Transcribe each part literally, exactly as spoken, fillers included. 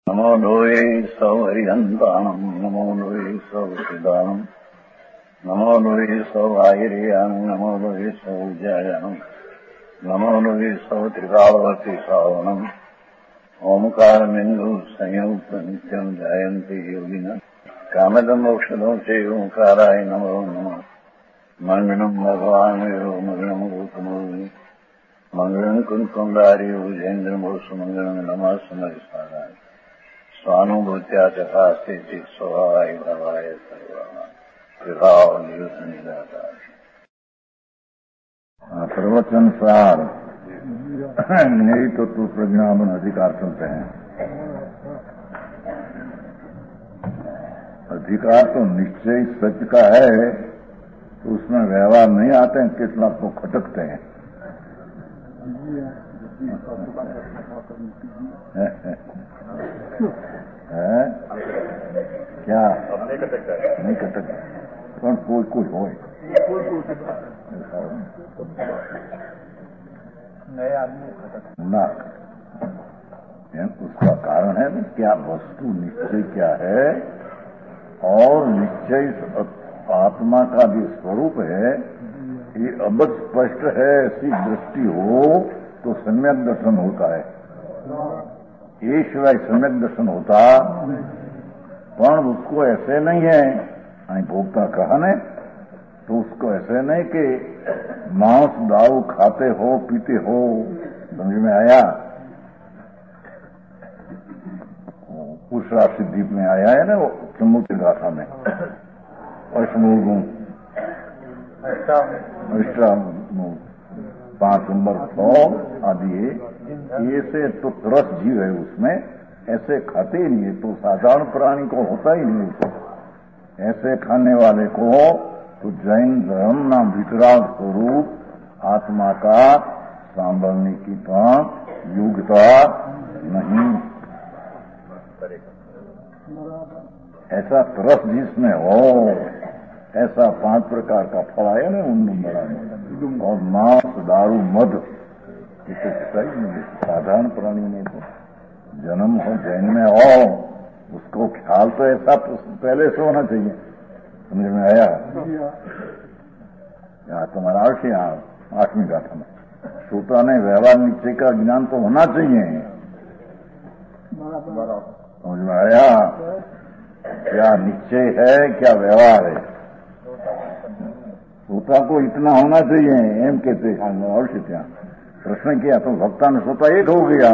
नमो लोये सौहरिहन्ताणम् नमो लोये सौहृदानम् नमो लोये सौभागिर्यानम् नमो लोये सौविजयानम् नमो लोये सौत्रिकावती सावनम् ओंकारमिन्दु संयुक्त नित्यम् जायन्ति योगिनः कामदम् मोक्षदम् च ओंकाराय नमो नमः मङ्गलम् भगवान् वीरो मङ्गलम् रूपमोहि मङ्गलम् कुन्कुण्डारि भुजेन्द्रमोसु मङ्गलम् नमः समरिसाराय स्वानुभूत्या तथा स्थिति स्वभावाय भवाय सर्वभाव निदाता। प्रवचन सार यही तो तू प्रज्ञापन अधिकार चलते हैं। अधिकार तो निश्चय सत्य का है, तो उसमें व्यवहार नहीं आते हैं, कितना तो खटकते हैं। है क्या नहीं कटकता नहीं कटकता कौन कोई कोई हो नए आदमी ना। उसका कारण है ना क्या वस्तु निश्चय क्या है और निश्चय आत्मा का भी स्वरूप है, ये अब स्पष्ट है। ऐसी दृष्टि हो तो सम्यक दर्शन होता है। ये शिवाय सम्यक दर्शन होता पर उसको ऐसे नहीं है आई भोक्ता कहा ने, तो उसको ऐसे नहीं कि मांस दारू खाते हो पीते हो। समझ में आया? उस राशि द्वीप में आया है ना वो समुद्र गाथा में अश्मूगुण पांच नंबर सौ आदि ये से तो रस जीव है उसमें, ऐसे खाते ही नहीं है। तो साधारण प्राणी को होता ही नहीं उसको। ऐसे खाने वाले को तो जैन धर्म ना विकराल स्वरूप आत्मा का सांभलने की तो योग्यता नहीं। ऐसा तरस जिसमें हो, ऐसा पांच प्रकार का फल आया ना उन नंबरा में, और मांस दारू मद ये तो सही नहीं। साधारण प्राणी में तो जन्म हो जैन में हो, उसको ख्याल तो ऐसा पहले से होना चाहिए। समझ में आया? यहाँ तुम्हारा अर्थ यहाँ आठवीं गाथा में श्रोता ने व्यवहार निश्चय का ज्ञान तो होना चाहिए। समझ में आया? क्या निश्चय है क्या व्यवहार है? श्रोता को इतना होना चाहिए एम कहते और क्या प्रश्न किया तो भक्ता ने श्रोता एक हो गया।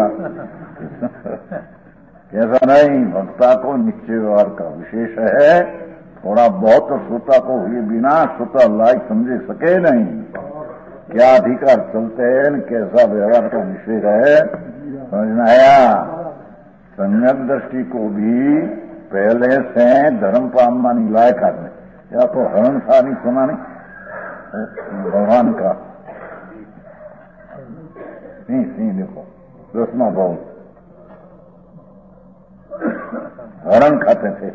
ऐसा नहीं, भक्ता को निश्चय व्यवहार का विशेष है। थोड़ा बहुत तो श्रोता को हुए बिना श्रोता लायक समझे सके नहीं। क्या अधिकार चलते हैं, कैसा व्यवहार का विशेष है, समझ में आया? सम्यक दृष्टि को भी पहले से धर्म पामनी लायक आदमी, या तो हरण था नहीं सुना नहीं भगवान का नहीं नहीं देखो रसना भाव हरण खाते थे,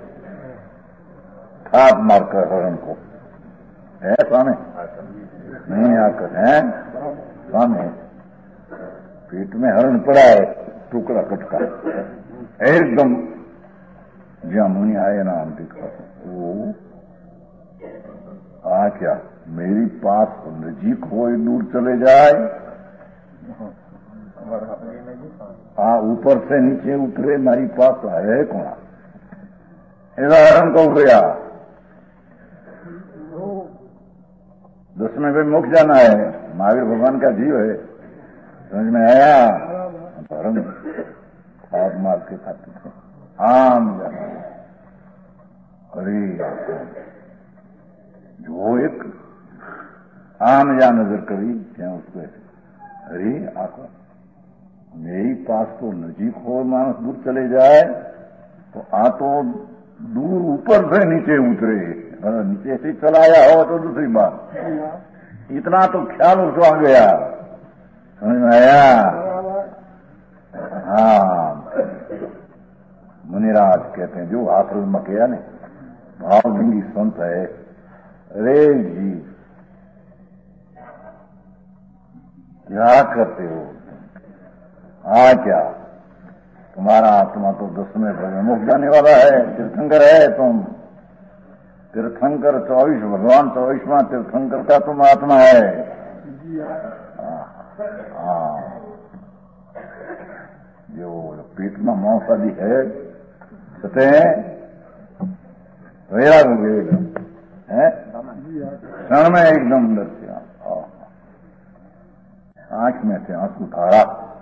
थाप मारकर हरण को है स्वामी नहीं आकर है स्वामी पेट में हरण पड़ा है, टुकड़ा कटका एकदम जहां मुनि आए ना हम दिखा वो आ क्या मेरी पास नजीक हो दूर चले जाए, हाँ ऊपर से नीचे उतरे मेरी पास है कौन ऐसा हरण को गया। दसवें पे मोक्ष जाना है, महावीर भगवान का जीव है। समझ में आया? हरण खाद मार के खाते थे आम जाना। अरे जो एक आम या नजर करी क्या उसको अरे आको मेरी पास तो नजीक हो मानस दूर चले जाए तो आ तो दूर ऊपर से नीचे उतरे, नीचे से चलाया हो तो दूसरी बात, इतना तो ख्याल उसको आ गया। समझ में आया? हाँ मुनिराज कहते हैं जो हाथ में मकिया ने भावलिंगी संत है। अरे जी क्या करते हो? हाँ क्या तुम्हारा आत्मा तो दसवें भव में मुक्त जाने वाला है, तीर्थंकर है तुम। तीर्थंकर चौबीस, भगवान चौबीसवां तीर्थंकर का तुम आत्मा है। हाँ, जो पेट में मांस आदि है सते वैराग हो गए है, क्षण में एकदम अंदर से आंख में से आंसू धारा,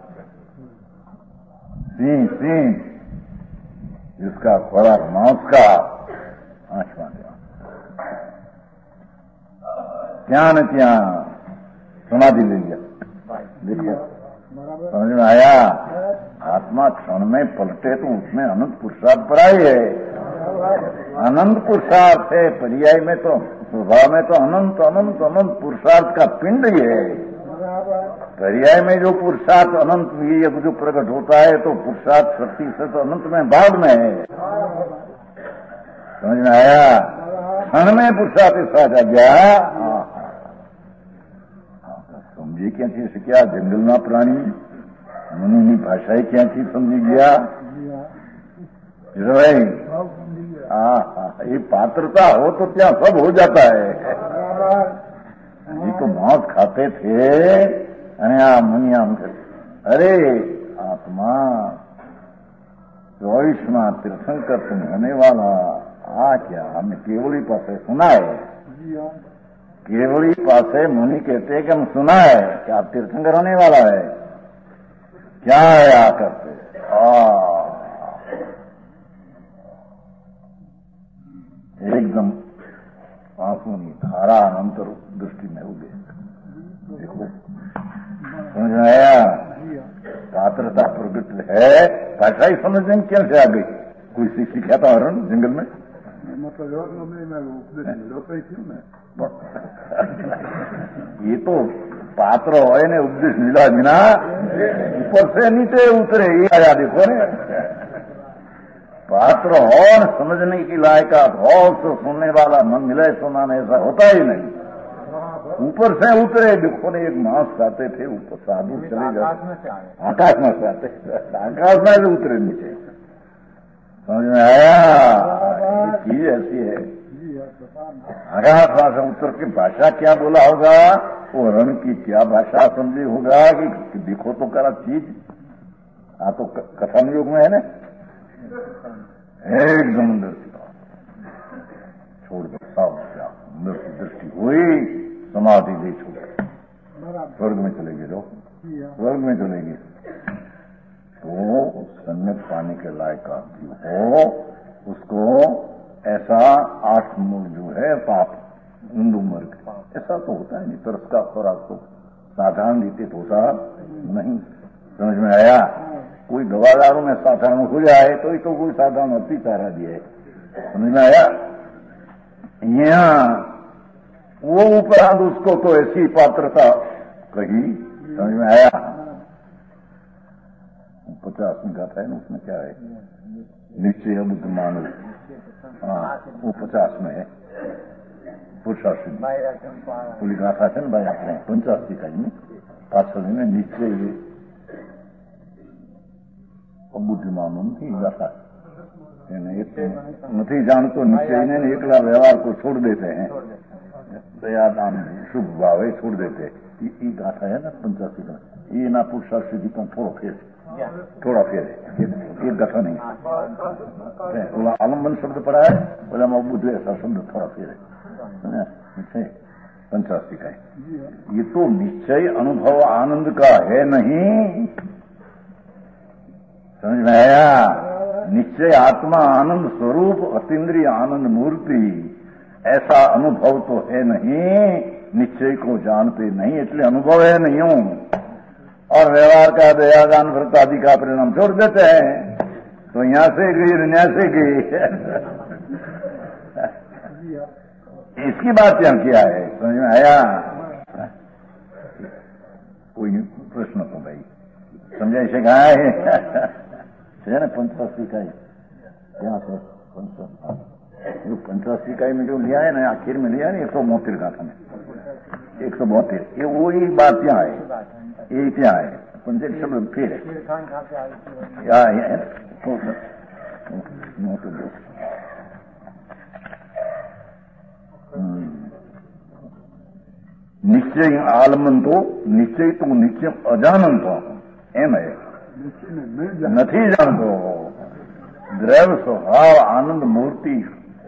सिंह सिंह जिसका खुराक मांस का, आंख में ત્યાં ને ત્યાં समाधि ले लिया। देखो समझ में आया, आत्मा क्षण में पलटे तो उसमें अनंत पुरुषार्थ पर आई है। अनंत पुरुषार्थ है, पर्याय में तो स्वभाव में तो अनंत अनंत अनंत पुरुषार्थ का पिंड ही है। पर्याय में जो पुरुषार्थ अनंत ये जो प्रकट होता है तो पुरुषार्थ शक्ति से तो अनंत में भाग में है। समझ में आया, क्षण में पुरुषार्थ साथ आ गया। समझे क्या थी क्या जंगलना प्राणी मुनि भाषा क्या थी समझी गया भाई। हाँ, ये पात्रता हो तो क्या सब हो जाता है। ये तो मांस खाते थे अरे आ मुनि आम करते, अरे आत्मा चौबीसवां तीर्थंकर तुम होने वाला आ क्या हमने केवली पास सुना है। केवली पासे मुनि कहते हैं कि हम सुना है कि आप तीर्थंकर होने वाला है। क्या है आ करते एकदम आंसू की धारा अनंतर दृष्टि में हो गए। देखो समझ में आया, पात्रता प्रकट है। भाषा ही समझने में क्या से आ गई, कोई सीख सीखा था हरण जंगल में ये तो पात्र हो ने उपदेश मिला बिना ऊपर से नीचे उतरे ये आया। देखो ने पात्र हो न समझने की लायकात हो तो सुनने वाला मन मिले सुनाने ऐसा होता ही नहीं। ऊपर से उतरे। देखो ने एक मांस खाते थे ऊपर साधु चले जाते, आकाश में से आते, आकाश में से उतरे नीचे। समझ में आया, चीज ऐसी है। आकाश भाषा उत्तर की भाषा क्या बोला होगा, वो रण की क्या भाषा समझी होगा कि देखो तो करा चीज। हाँ तो कथन योग में है ना, एकदम अंदर छोड़ दो सब क्या अंदर की दृष्टि हुई, समाधि दे छोड़ स्वर्ग में चले गए। स्वर्ग में चले गए तो सम्यक पाने के लायक आदमी हो उसको ऐसा आठ मूल जो है पाप हिंदू मर्ग ऐसा तो होता है नहीं। तरस का खुराक तो साधारण रीति होता नहीं। समझ में आया, कोई दवादारों में साधारण हो जाए तो ही तो कोई साधारण अति चारा दिए। समझ में आया, यहाँ वो उपरांत उसको तो ऐसी पात्रता कही। समझ में आया, पचास में गाथा है ना, उसमें क्या है निश्चय बुद्ध मानव। हाँ वो पचास में है पुरुषार्थी पूरी गाथा है ना भाई आपने पंचासी का में पाछल में निश्चय बुद्धिमानो थी गाथा नहीं जानतो निश्चय ने एकला व्यवहार को छोड़ देते हैं, दया दान शुभ भाव छोड़ देते। ये गाथा है ना पंचासी का, ये ना पुरुषार्थी जी का थोड़ा फेर थोड़ा फेर एक गाथा नहीं। बोला आलम्बन शब्द पड़ा है, बोला मैं बुद्ध ऐसा शब्द थोड़ा फेर है पंचासी का है। ये तो निश्चय अनुभव आनंद का है नहीं। समझ में आया, निश्चय आत्मा आनंद स्वरूप अतीन्द्रिय आनंद मूर्ति ऐसा अनुभव तो है नहीं। निश्चय को जानते नहीं इसलिए अनुभव है नहीं हूं, और व्यवहार का दयादान व्रत आदि का परिणाम छोड़ देते हैं। तो यहां से गई यहाँ से गई इसकी बात यहाँ किया है। समझ में आया, कोई प्रश्न तो भाई समझा इसे कहा है ना पंचासी का यहाँ से जो पंचासी इकाई में जो लिया है ना आखिर में लिया है एक सौ बहत्तर गाथा में एक सौ बहत्तर ये वही बात यहाँ है, ये क्या है पंचेत शब्द फिर या है निश्चय आलमंतो निश्चय तो निश्चय अजानंतो एम है नहीं जानतो द्रव्य स्वभाव आनंद मूर्ति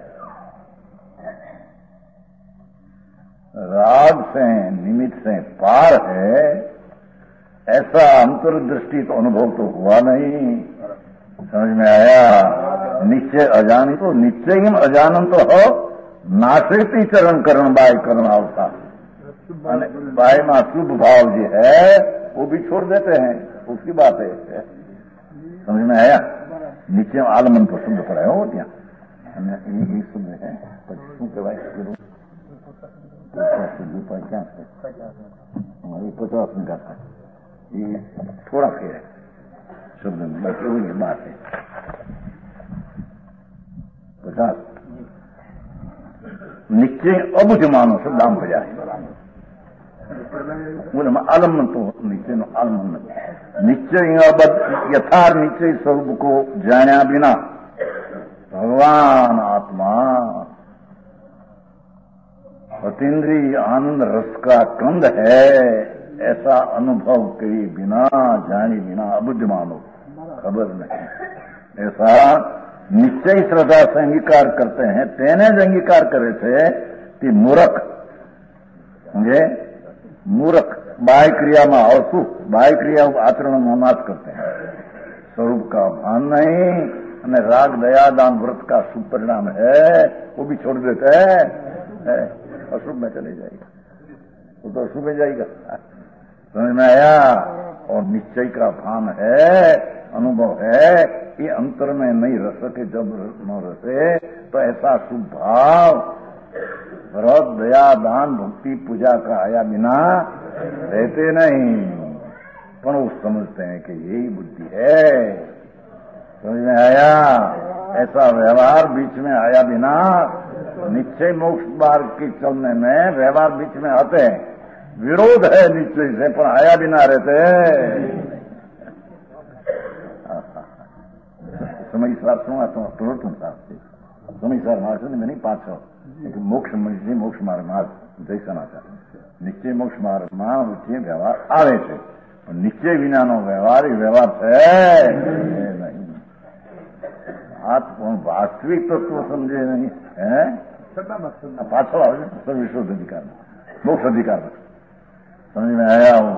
राग से निमित्त से पार है, ऐसा अंतर्दृष्टि तो अनुभव तो हुआ नहीं। समझ में आया? निश्चय अजान तो निश्चय ही अजानन तो हो नाशेती चरण करण बाय करण आवता बाय में शुभ भाव जो है वो भी छोड़ देते हैं, उसकी बात है। समझ में आया? निश्चय आलमन तो शुद्ध पड़ा हो क्या शुद्ध है શું કહેવાય क्या हमारी पचास में गाता ये थोड़ा फिर है शब्द में बाकी वही बात है पचास निश्चय अबुझ मानो शब्द आम बजा बोले आलमन तो निश्चय नो आलमन निश्चय यथार्थ निश्चय स्वरूप को जाना बिना भगवान आत्मा अतीन्द्रिय आनंद रस का कंद है, ऐसा अनुभव किए बिना जाने बिना अबुझ मानो खबर नहीं। ऐसा निश्चय श्रद्धा से अंगीकार करते हैं, तेने जो अंगीकार करे थे कि मूर्ख समझे मूर्ख बाह्य क्रिया में अवसु बाह्य क्रिया आचरण में नाश करते हैं, स्वरूप का भान नहीं, राग दया दान व्रत का शुभ परिणाम है वो भी छोड़ देते हैं, अशुभ में चले जाएगा, वो तो अशुभ में जाएगा। समझ में आया? और निश्चय का भान है, अनुभव है, ये अंतर में नहीं रह सके, जब न रसे तो ऐसा शुभ भाव व्रत दया दान भक्ति पूजा का आया बिना रहते नहीं, पर वो समझते हैं कि यही बुद्धि है। समझ में आया? ऐसा व्यवहार बीच में आया बिना निश्चय मोक्ष मार्ग के चलने में व्यवहार बीच में आते हैं, विरोध है निश्चय से, पर आया बिना रहते समय सार सुना तो तुम समय सार मार्ग में नहीं पाछो मोक्ष मोक्ष मार्ग मार्ग जैसा ना था निश्चय मोक्ष मार्ग में व्यवहार आवे छे, निश्चय विना नो व्यवहार व्यवहार है नहीं। आप वास्तविक तत्व समझे नहीं है, पाछो આવે છે વિશોધ અધિકાર મોક્ષ અધિકાર समझ में आया हूँ।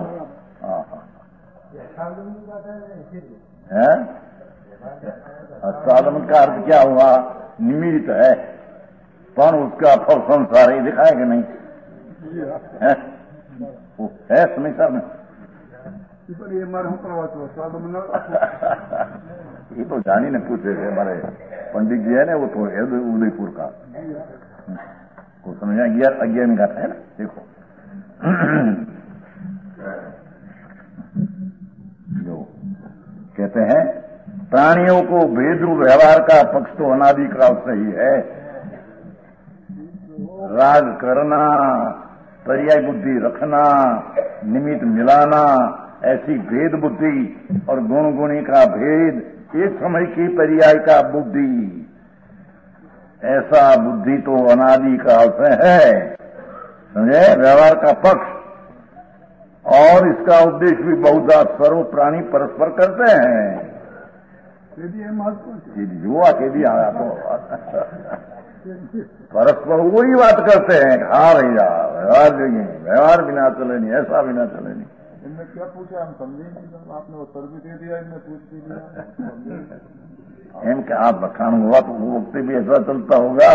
साधन का अर्थ क्या हुआ? निमित्त है, पर उसका फल संसार ही दिखाए कि नहीं है, वो है समीक्षा में ये तो जानी ने पूछे थे हमारे पंडित जी है ना, वो तो उदयपुर का को समझा गया अज्ञान का है ना। देखो जो कहते हैं प्राणियों को भेदरूप व्यवहार का पक्ष तो अनादिकाल से ही है, राग करना, पर्याय बुद्धि रखना, निमित्त मिलाना, ऐसी भेद बुद्धि और गुण गुणी का भेद, एक समय की पर्याय का बुद्धि, ऐसा बुद्धि तो अनादि काल से है, समझे? व्यवहार का पक्ष और इसका उद्देश्य भी बहुधा सर्व प्राणी परस्पर करते हैं। युवा के भी आया तो परस्पर वही बात करते हैं, हाँ भैया व्यवहार चाहिए, व्यवहार बिना चले नहीं, ऐसा बिना चले नहीं। इनने क्या पूछा हम समझे नहीं, आपने उत्तर भी दे दिया, इनने पूछ भी दिया। एम के आप बखान हुआ तो वो वक्त भी ऐसा चलता होगा,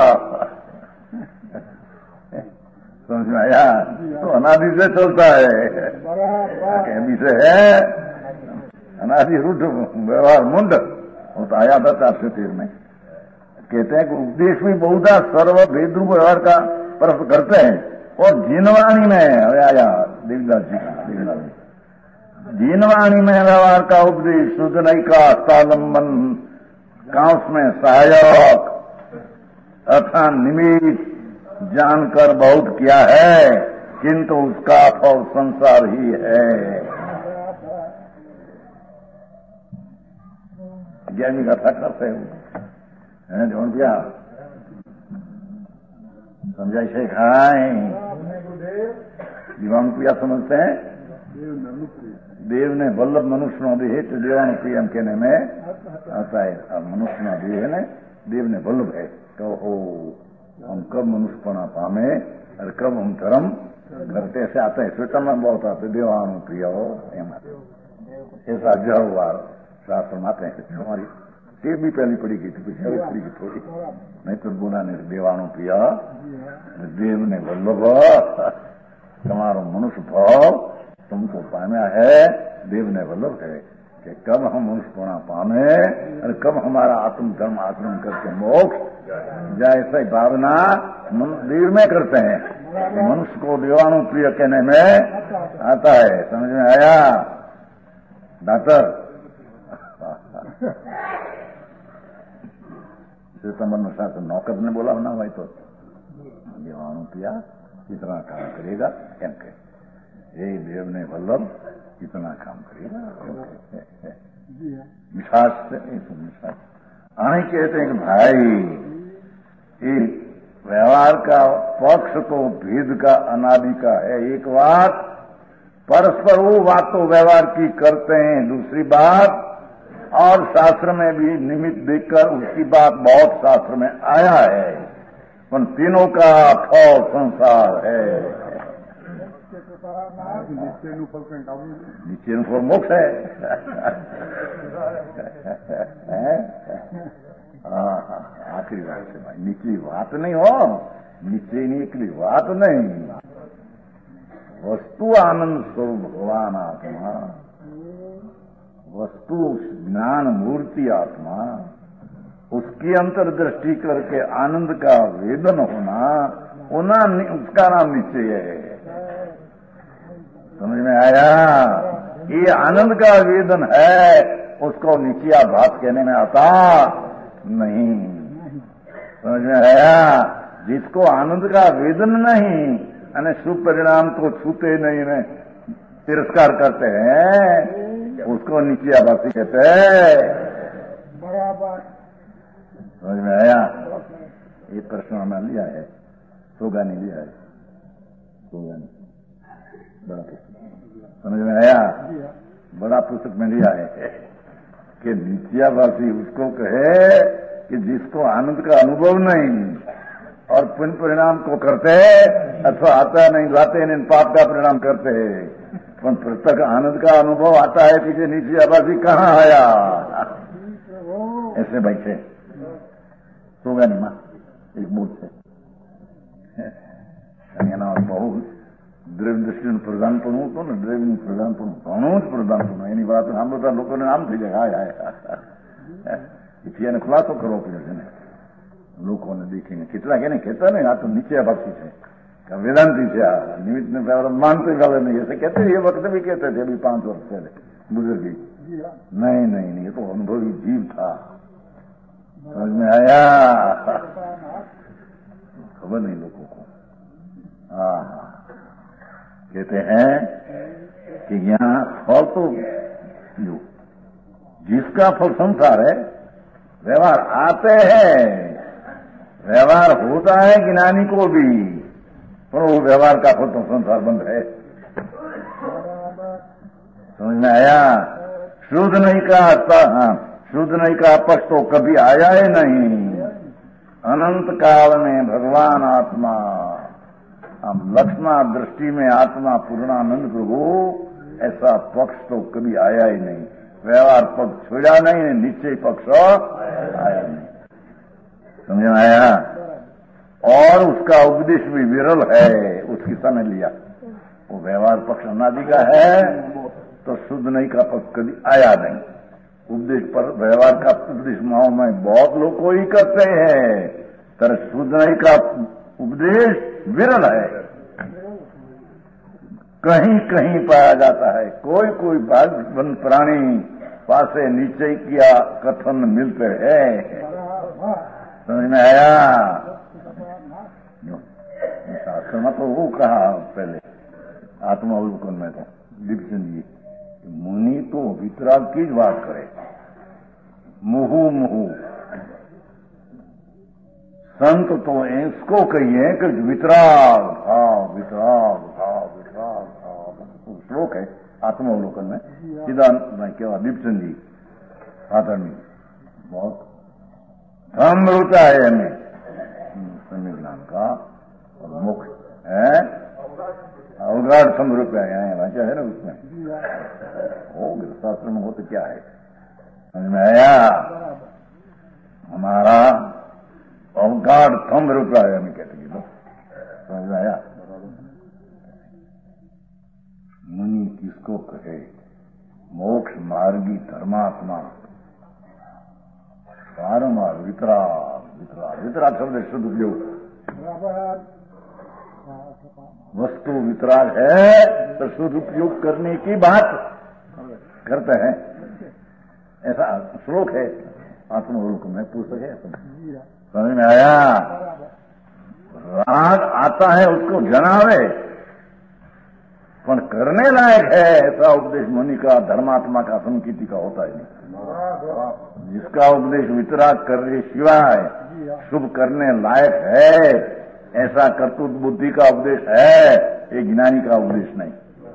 समझ में आया? तो अनादि से चलता है, अभी से है अनादि रुद्ध व्यवहार मुंड, वो तो आया था चार सौ तेर में। कहते हैं कि उपदेश में बहुधा सर्व भेदरूप व्यवहार का परस्पर करते हैं, और जिनवाणी में आया देवदास जी का देवदास जी जिनवाणी में व्यवहार का उपदेश शुद्ध नहीं का हस्तालंबन कांस में सहायक अथा निमित्त जानकर बहुत किया है, किंतु उसका फल संसार ही है। ग्यारहवीं कथा करते हैं ढूंढ दिया समझाई से खाए जीवाणु प्रिया समझते हैं देव ने वल्लभ मनुष्य नो देह तो जीवाणु प्रियम कहने में आता है और मनुष्य ना देह ने देव ने वल्लभ है तो ओ हम कब मनुष्यपना पामे और कब हम धर्म करते ऐसे आता है स्वेतन में बहुत आते देवाणु प्रिय हो ऐसा हजार बार शास्त्र माते हैं हमारी ये भी पहली पड़ी गई थी पिछली पड़ी गई थोड़ी नहीं तो बोला नहीं देवाणु प्रिया देव ने वल्लभ तुम्हारो मनुष्य भाव तुमको पाना है देव ने वल्लभ है कि कब हम मनुष्यपना पाने और कब हमारा आत्म धर्म आचरण करके मोक्ष जाए ऐसा ही भावना देव में करते हैं मनुष्य को देवाणु प्रिय कहने में आता है समझ में आया डॉक्टर संबंध साथ नौकर ने बोला ना भाई तो देवाणु प्रिया कितना काम करेगा एम के हे देव ने वल्लभ कितना काम करेगा मिठास से मिठास आने कहते हैं कि भाई ये व्यवहार का पक्ष तो भेद का अनादि का है एक बात परस्पर वो बात तो व्यवहार की करते हैं दूसरी बात और शास्त्र में भी निमित्त देखकर उसकी बात बहुत शास्त्र में आया है उन तीनों का फल संसार है नीचे फल मोक्ष है आखिरी बात है भाई निचली बात नहीं हो नीचे निकली बात नहीं वस्तु आनंद स्वरूप भगवान आत्मा वस्तु ज्ञान मूर्ति आत्मा उसकी अंतर्दृष्टि करके आनंद का वेदन होना उना उसका नाम निश्चय है समझ में आया ये आनंद का वेदन है उसको निश्चया भात कहने में आता नहीं समझ में आया जिसको आनंद का वेदन नहीं यानी शुभ परिणाम को छूते नहीं में तिरस्कार करते हैं उसको नीचे आभासी कहते हैं बराबर समझ में आया ये प्रश्न हमने लिया है सोगा नहीं लिया है सोगा नहीं बड़ा पुस्तक समझ में आया बड़ा पुस्तक में लिया है कि नित्याभासी उसको कहे कि जिसको आनंद का अनुभव नहीं और पुण्य परिणाम को करते अथवा आता नहीं लाते नहीं पाप का परिणाम करते पर प्रत्यक्ष आनंद का अनुभव आता है कि नीचे आबादी कहाँ आया ऐसे बैठे सोगा नहीं माँ एक मूर्त है बहु દ્રવ્ય દૃષ્ટિનું પ્રધાનપણું હતું ને દ્રવ્યનું પ્રધાનપણું ઘણું જ પ્રધાનપણું એની વાત આમ બધા લોકોને આમ થઈ જાય હાય હાય એથી એને ખુલાસો કરવો પડે છે ને લોકોને દેખીને કેટલાક એને કહેતા ને આ તો નીચે ભાગી છે वेदांती से निमित्त ने मानते गले नहीं ऐसे कहते ये वक्त भी कहते थे अभी पांच वर्ष पहले बुजुर्ग नहीं नहीं नहीं ये तो अनुभवी जीव था समझ में आया खबर नहीं लोगों को हाँ कहते हैं कि यहाँ फल तो जो जिसका फल संसार है व्यवहार आते हैं व्यवहार होता है ज्ञानी को भी पर वो व्यवहार का फल तो संसार बंद है समझ में आया शुद्ध नहीं कहा हाँ शुद्ध नहीं कहा पक्ष तो कभी आया ही नहीं अनंत काल में भगवान आत्मा हम लक्ष्मण दृष्टि में आत्मा पूर्णानंद प्रभु ऐसा पक्ष तो कभी आया ही नहीं व्यवहार पक्ष छोड़ा नहीं निश्चय पक्ष आया नहीं समझ में आया और उसका उपदेश भी विरल है उसकी समय लिया वो व्यवहार पक्ष अनादि का है तो शुद्ध नहीं का पक्ष कभी आया नहीं उपदेश पर व्यवहार का उपदेश माओ में बहुत लोग कोई करते हैं तर शुद्ध नहीं का उपदेश विरल है कहीं कहीं पाया जाता है कोई कोई भाग्यवान प्राणी पासे नीचे किया कथन मिलते हैं समझ में आया शास्त्र में तो वो कहा पहले आत्मावलोकन में तो डिप्शन जी मुनि तो वितराग की बात करे मुहु मुहु। संत तो इसको कहिए कि वितराग भाव, वितराग भाव, वितराग भाव। श्लोक है आत्मावलोकन में, सीधा क्या दीपचंद जी साधन बहुत धर्म होता है हमें संविधान का और मुख्य है अवगाढ़ सम रुपया है वाचा है ना उसमें हो शास्त्र में हो तो क्या है समझ में आया। हमारा अवगाढ़ थम्ब रुपया है हमें कहते हैं समझ में आया। मुनि किसको कहे? मोक्ष मार्गी धर्मात्मा बारंबार वितराग वितराग वितराग शब्द शुद्ध उपयोग। वस्तु वितराग है तो शुद्ध उपयोग करने की बात करते हैं, ऐसा श्लोक है आत्मवलोकन में पुस्तक है। समझ में आया। राग आता है उसको जनावे पर करने लायक है ऐसा उपदेश मुनि का धर्मात्मा का संकीर्ति का होता है। जिसका उपदेश वितराग करने सिवाय शुभ करने लायक है ऐसा कर्तुत बुद्धि का उपदेश है, ये ज्ञानी का उपदेश नहीं।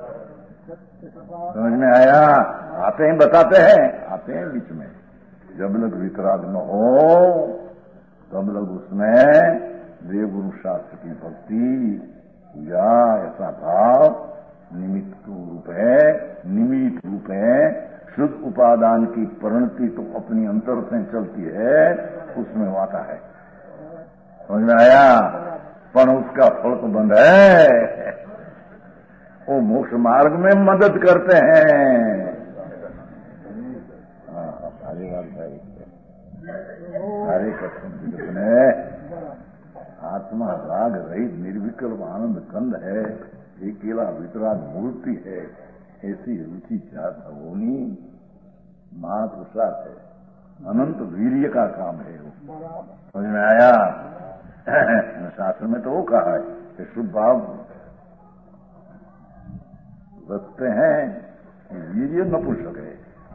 समझ में आया। आते हैं बताते हैं, आते हैं बीच में। जब लोग वितराग न हो तब लोग उसमें देव गुरु शास्त्र की भक्ति या ऐसा भाव निमित्त रूप है, निमित्त रूप है। शुद्ध उपादान की परिणति तो अपनी अंतर से चलती है, उसमें आता है। समझ में आया। पर उसका फल तो बंद है, वो मोक्ष मार्ग में मदद करते हैं। हरे हरे कृष्ण ने आत्मा राग रहित निर्विकल्प आनंद कंद है, अकेला वितराग मूर्ति है, ऐसी रुचि चाहत होनी महापुरुषार्थ है, अनंत वीर्य का काम है वो। समझ में आया। शास्त्र में तो वो कहा है कि शुद्ध भाव रखते हैं, वीर्य नपुंसक है।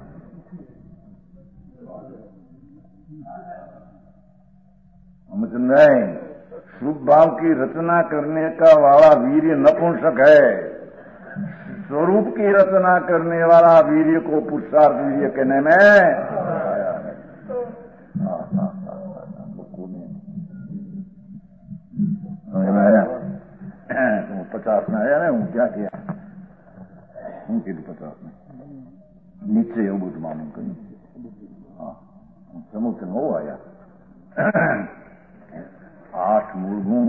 हम नहीं, शुभ भाव की रचना करने का वाला वीर्य नपुंसक है, स्वरूप की रचना करने वाला वीर्य को पुरुषार्थ वीर्य कहने में आया है। समझ में आया। तो पचास में आया ना, हूँ क्या किया उनके लिए पचास में नीचे हो बुद्ध मानू का नीचे। हाँ समुद्र में वो आया आठ मूल गुण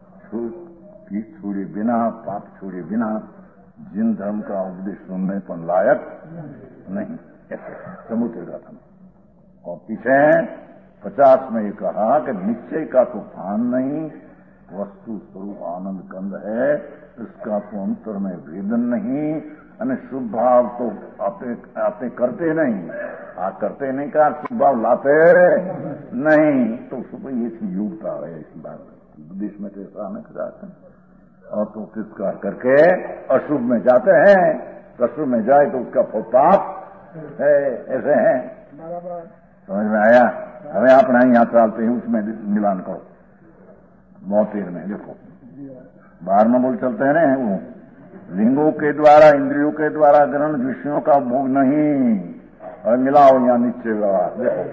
छोड़े बिना, पाप छोड़े बिना जिन धर्म का उपदेश सुनने पर लायक नहीं, ऐसे समुद्र का था। और पीछे पचास में ये कहा कि निश्चय का तो भान नहीं, वस्तु स्वरूप आनंद कंद है, इसका तो अंतर में वेदन नहीं, અને शुभ भाव तो आपने आपने करते नहीं, आ करते नहीं का शुभ भाव लाते नहीं, तो शुभ ये योग्यता है ऐसी बात उपदेश में तो ऐसा नहीं कराते। और तो तिरस्कार करके अशुभ में जाते हैं, तो अशुभ में जाए तो उसका फल पाप है, ऐसे हैं। समझ में आया। हमें आप नहीं यहाँ चलते हैं, उसमें मिलान करो। बहुत देर में देखो बाहर में बोल चलते हैं ना, वो लिंगों के द्वारा इंद्रियों के द्वारा ग्रहण विषयों का भोग नहीं, और मिलाओ यहाँ नीचे लगा देखो।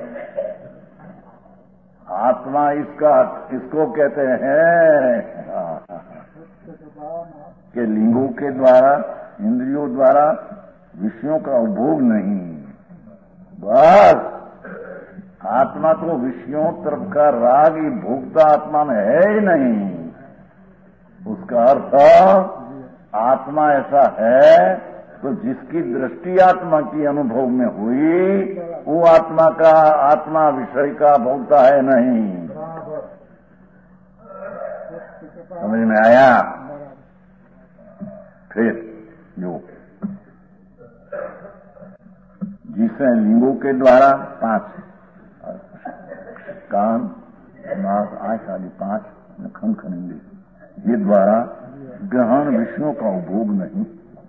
आत्मा इसका इसको कहते हैं कि लिंगों के द्वारा इंद्रियों द्वारा विषयों का उपभोग नहीं। बस आत्मा तो विषयों तरफ का राग ही भोगता आत्मा में है ही नहीं। उसका अर्थ आत्मा ऐसा है तो जिसकी दृष्टि आत्मा की अनुभव में हुई वो आत्मा का आत्मा विषय का भोगता है नहीं। समझ में आया। फिर जो जिसे लिंगों के द्वारा पांच कान नाक आंख आदि पांच खन खनेंगे, ये द्वारा ग्रहण विषयों का उपभोग नहीं।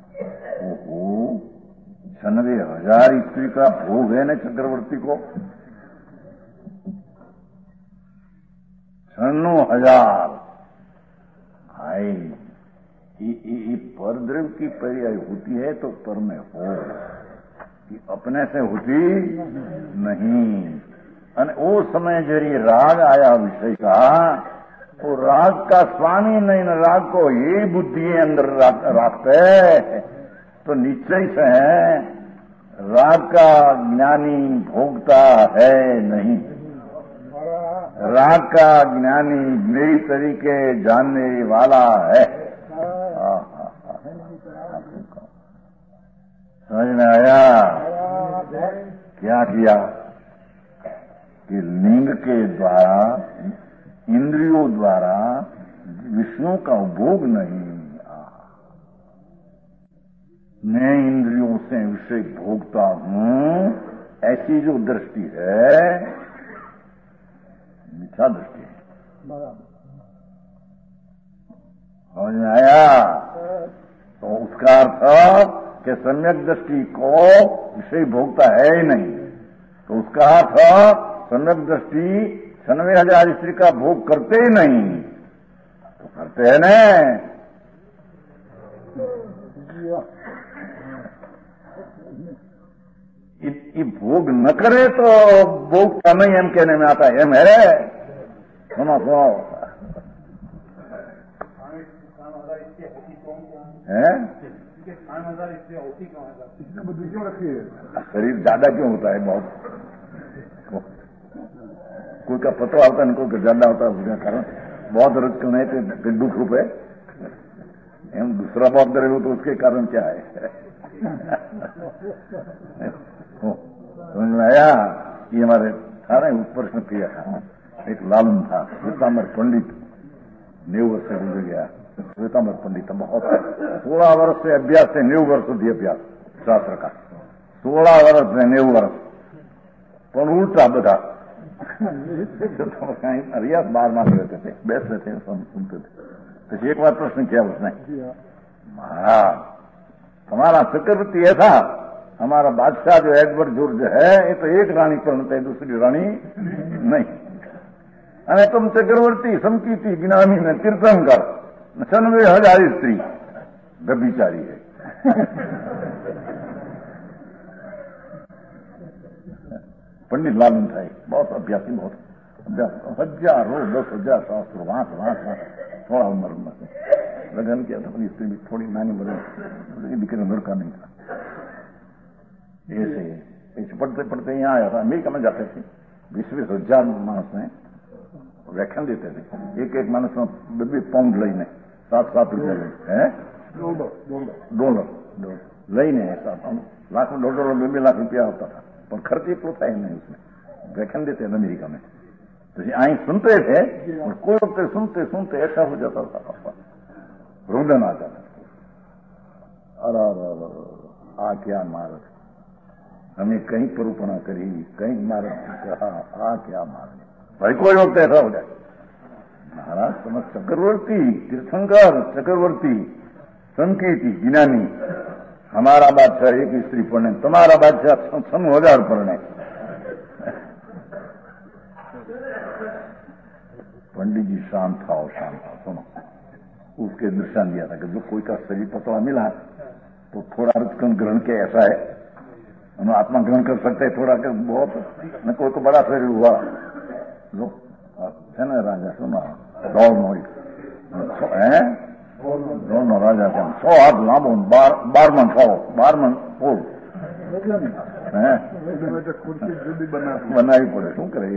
ओहो छनवे हजार स्त्री का भोग है न चक्रवर्ती को, छन्नो हजार हाय ये परद्रव्य की पर्याय होती है तो पर में हो, कि अपने से होती नहीं। અને वो समय जरी राग आया विषय का, वो राग का स्वामी नहीं न राग को ये बुद्धि अंदर रखते तो निश्चय से है राग का ज्ञानी भोगता है नहीं। राग का ज्ञानी नई तरीके जानने वाला है। समझ में आया? क्या किया कि लिंग के द्वारा इंद्रियों द्वारा विषयों का उपभोग नहीं, मैं इंद्रियों से विषय भोगता हूं, ऐसी जो दृष्टि है मिथ्या दृष्टि है। समझ में आया? तो उसका अर्थ कि सम्यक दृष्टि को विषय भोगता है ही नहीं, तो उसका अर्थ सम्यक दृष्टि छनवे हजार स्त्री का भोग करते ही नहीं, तो करते हैं न। ये भोग न करे तो भोग का नहीं एम कहने में आता है। एम है सुनो सुनो है शरीर ज्यादा क्यों होता है? बहुत कोई का पतला होता है, कोई का ज्यादा होता है, उसका कारण बहुत रज क्यों नहीं थे दुख रूप है। एम दूसरा बहुत दरे हो तो उसके कारण क्या है? समझ में आया? ये हमारे था ना प्रश्न किया था, एक लालम था श्वेतांबर पंडित, नेव वर्ष से गुजर गया। श्वेतांबर पंडित बहुत सोलह वर्ष से अभ्यास से नेव वर्ष સુધી अभ्यास शास्त्र का, सोलह वर्ष से नेव वर्ष પણ ઉલટા બધા रियाज बार मार रहते थे, बैठते थे, सुनते थे। तो एक बार प्रश्न किया उसने, महाराज हमारा चक्रवर्ती ऐसा, हमारा बादशाह जो एडवर्ड जॉर्ज है ये तो एक रानी परिणत है, दूसरी रानी नहीं। अरे तुम चक्रवर्ती समकीती ज्ञानी में तीर्थंकर छनवे हजार स्त्री व्यभिचारी है। पंडित लालन था, बहुत अभ्यासी, बहुत अभ्यास, हजारों दस हजार शास्त्र वहां वहां थोड़ा उम्र उम्र से लगन किया था। स्त्री भी थोड़ी नानी बड़ी दिक्कत उम्र का नहीं था। ऐसे ऐसे पढ़ते पढ़ते यहाँ आया था। अमेरिका में जाते थे, बीस बीस हजार मानस में व्याख्यान देते थे। एक एक मानस में बे पाउंड लईने सात सात रुपया डॉलर लईने लाख में डॉलर में बे लाख रुपया होता था, पर खर्च एक तो था ही नहीं उसमें। व्याख्यान देते हैं अमेरिका में, तो आई सुनते थे और कोई वक्त सुनते सुनते ऐसा हो जाता था, रुदन आ जाता। अरे आ क्या मारत, हमें कहीं परूपणा करी, कहीं मारत कहा, आ क्या मारत भाई। कोई वक्त ऐसा हो जाए, महाराज समझ चक्रवर्ती तीर्थंकर चक्रवर्ती संकेती ज्ञानी, हमारा बादशाह एक स्त्री पढ़ने, तुम्हारा बादशाह सम हजार पढ़ने। पंडित जी शांत था और शांत था। सुनो, उसके दृष्टान दिया था कि जो कोई का शरीर पतला मिला तो थोड़ा रचकन ग्रहण के ऐसा है, हम आत्मा ग्रहण कर सकते हैं थोड़ा के बहुत, न कोई तो बड़ा शरीर हुआ लो है ना राजा। सुना दौड़ मोई है दोनों राजा थे, सौ हाथ लांबो बार बार मन सौ बार मन पोल बनावी પડે, શું કરે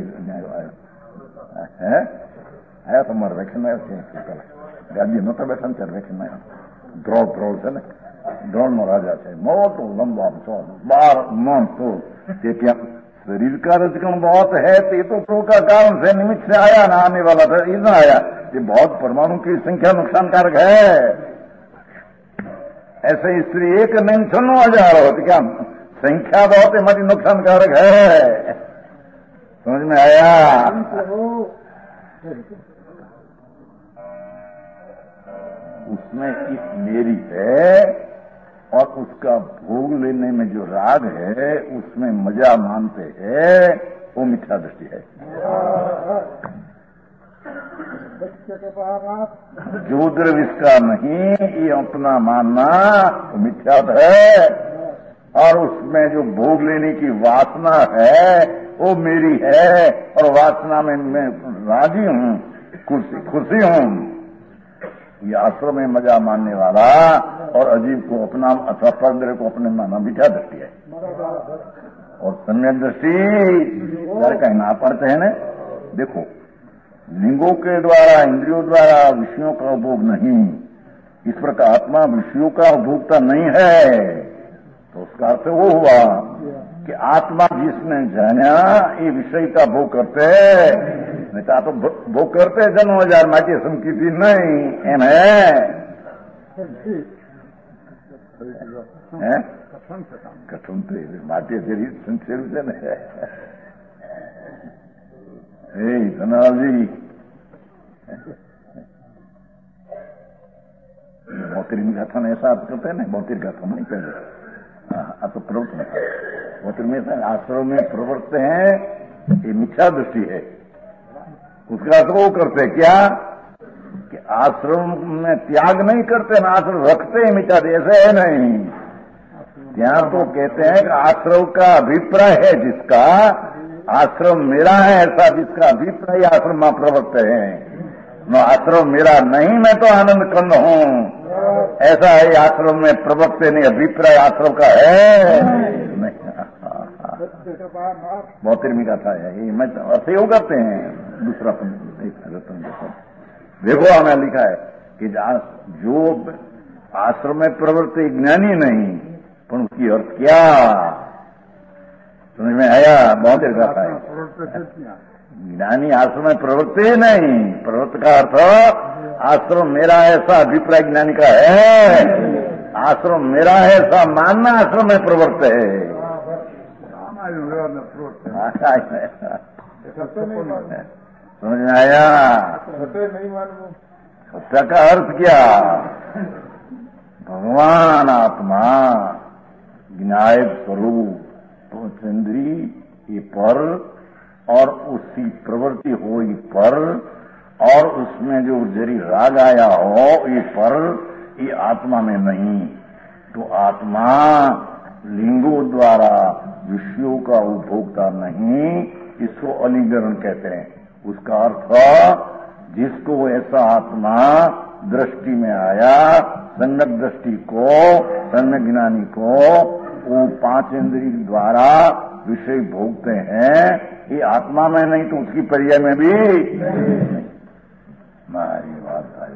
હે આયા તમારે વેખન આવ્યો છે, ગાદી નહોતા બેઠા ને ત્યારે વેખન આવ્યો। દ્રોણ દ્રોણ છે ને, દ્રોણ નો રાજા છે, મોટો લંબો સો બાર મન પોલ। તે ત્યાં शरीर का रजकण बहुत है तो ये तो प्रो का कारण से निमित्त से आया ना, आने वाला था इतना आया। ये बहुत परमाणु की संख्या नुकसानकारक है। ऐसे स्त्री एक नहीं छनो हजार हो तो क्या संख्या बहुत हमारी नुकसानकारक है। समझ में आया? उसमें एक मेरी है और उसका भोग लेने में जो राग है उसमें मजा मानते हैं, वो मिथ्या दृष्टि है। के पास जो द्रव्य इसका नहीं, ये अपना मानना मिथ्यात है। और उसमें जो भोग लेने की वासना है वो मेरी है, और वासना में मैं राजी हूं, खुशी खुशी हूं। ये आश्रम में मजा मानने वाला और अजीब को अपना अथवा परद्रव्य को अपने माना मिथ्या दृष्टि है। और सम्यक दृष्टि जरा कहीं ना पड़ते हैं ना। देखो, लिंगों के द्वारा, इंद्रियों द्वारा विषयों का उपभोग नहीं, इस प्रकार आत्मा विषयों का उपभोक्ता नहीं है। तो उसका अर्थ वो हुआ कि आत्मा जिसने जाना ये विषय का भोग करते, नहीं तो भोग करते जन्म हजार माटी संकीति नहीं एम है, है? कथम तो माटी तेरी संशेर से नहीं है धनाजी मोतिर गाथन ऐसा करते हैं ना, मोतिर गाथन नहीं कहते, अब तो प्रवृत्त में मोतिर में आश्रम में प्रवृत्त हैं, ये मिथ्या दृष्टि है। उसका अर्थ वो करते क्या कि आश्रम में त्याग नहीं करते ना, आश्रम रखते हैं मिथ्या, ऐसे है नहीं। यहाँ तो कहते हैं कि आश्रम का अभिप्राय है जिसका, आश्रम मेरा है ऐसा जिसका अभिप्राय आश्रम में प्रवृत्त है। न आश्रम मेरा नहीं, मैं तो आनंद कंद हूँ, ऐसा है आश्रम में प्रवक्ते नहीं, अभिप्राय आश्रम का है नहीं। बहुत निर्मी का था यही, मैं अर्थ योग करते हैं। दूसरा रतन देखो हमें लिखा है कि जो आश्रम में प्रवृत्ति ज्ञानी नहीं, पर उसकी अर्थ क्या समझ में आया? बहुत देर का था ज्ञानी आश्रम में प्रवृत्ति नहीं, प्रवृत्ति का अर्थ आश्रम मेरा ऐसा अभिप्राय ज्ञानी का है, आश्रम मेरा ऐसा मानना आश्रम में प्रवृत्त है। समझ में आया? सत्य का अर्थ क्या? भगवान आत्मा ज्ञायक स्वरूप इंद्री ये पर और उसकी प्रवृत्ति हो ये पर, और उसमें जो जरी राग आया हो ये पर, ये आत्मा में नहीं। तो आत्मा लिंगों द्वारा विषयों का उपभोक्ता नहीं, इसको अलिंगरण कहते हैं। उसका अर्थ जिसको ऐसा आत्मा दृष्टि में आया, सम्यक दृष्टि को, सम्यक ज्ञानी को वो पांच इंद्रिय द्वारा विषय भोगते हैं, ये आत्मा में नहीं तो उसकी पर्याय में भी नहीं। मारी बात आई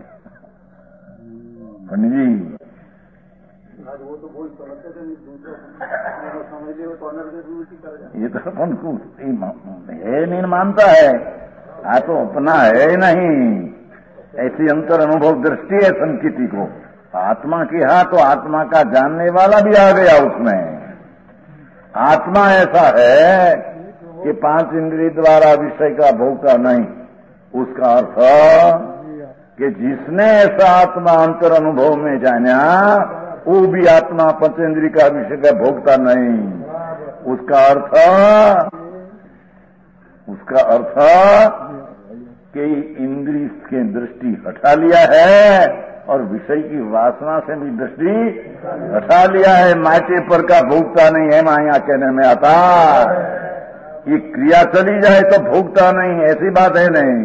पंडित जी, वो तो बोल समझते थे, समझ ले तो अनर्थ ये तो अपन को है नहीं मानता है, आ तो अपना है नहीं। ऐसी अंतर अनुभव दृष्टि है संकिति को आत्मा की, हा तो आत्मा का जानने वाला भी आ गया उसमें। आत्मा ऐसा है कि पांच इंद्रिय द्वारा विषय का भोगता नहीं। उसका अर्थ कि जिसने ऐसा आत्मा अंतर अनुभव में जाना, वो भी आत्मा पंचेंद्रिय का विषय का भोगता नहीं। उसका अर्थ उसका अर्थ कि इंद्रिय की दृष्टि हटा लिया है और विषय की वासना से भी दृष्टि हटा लिया है। माटे पर का भोगता नहीं है, माया कहने में आता। ये क्रिया चली जाए तो भोगता नहीं, ऐसी बात है नहीं।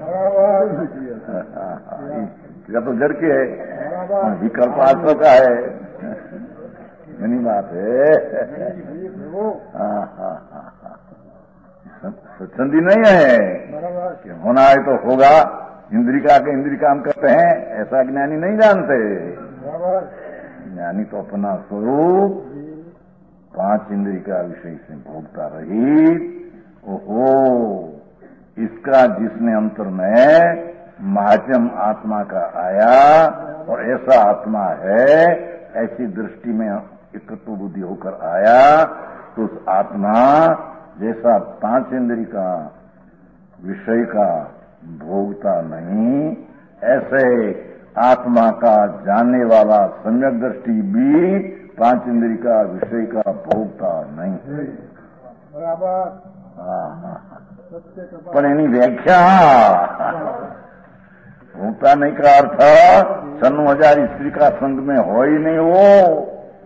क्रिया तो जड़ की है, विकल्प आत्मा का है, यही बात है। हाँ हाँ हाँ, सत्संगी नहीं है कि होना है तो होगा, इंद्री का के इंद्री काम करते हैं, ऐसा ज्ञानी नहीं जानते। ज्ञानी तो अपना स्वरूप पांच इंद्री का विषय से भोगता रही। ओहो, इसका जिसने अंतर में महाजम आत्मा का आया और ऐसा आत्मा है, ऐसी दृष्टि में एकत्व बुद्धि होकर आया, तो उस आत्मा जैसा पांच इंद्री का विषय का भोगता नहीं, ऐसे आत्मा का जानने वाला सम्यक दृष्टि भी पांच इंद्री का विषय का भोगता नहीं। बराबर। हाँ हाँ, પણ એની વ્યાખ્યા भोक्ता नहीं का अर्थ छन्नू हजार स्त्री का संग में हो ही नहीं वो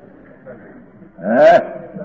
है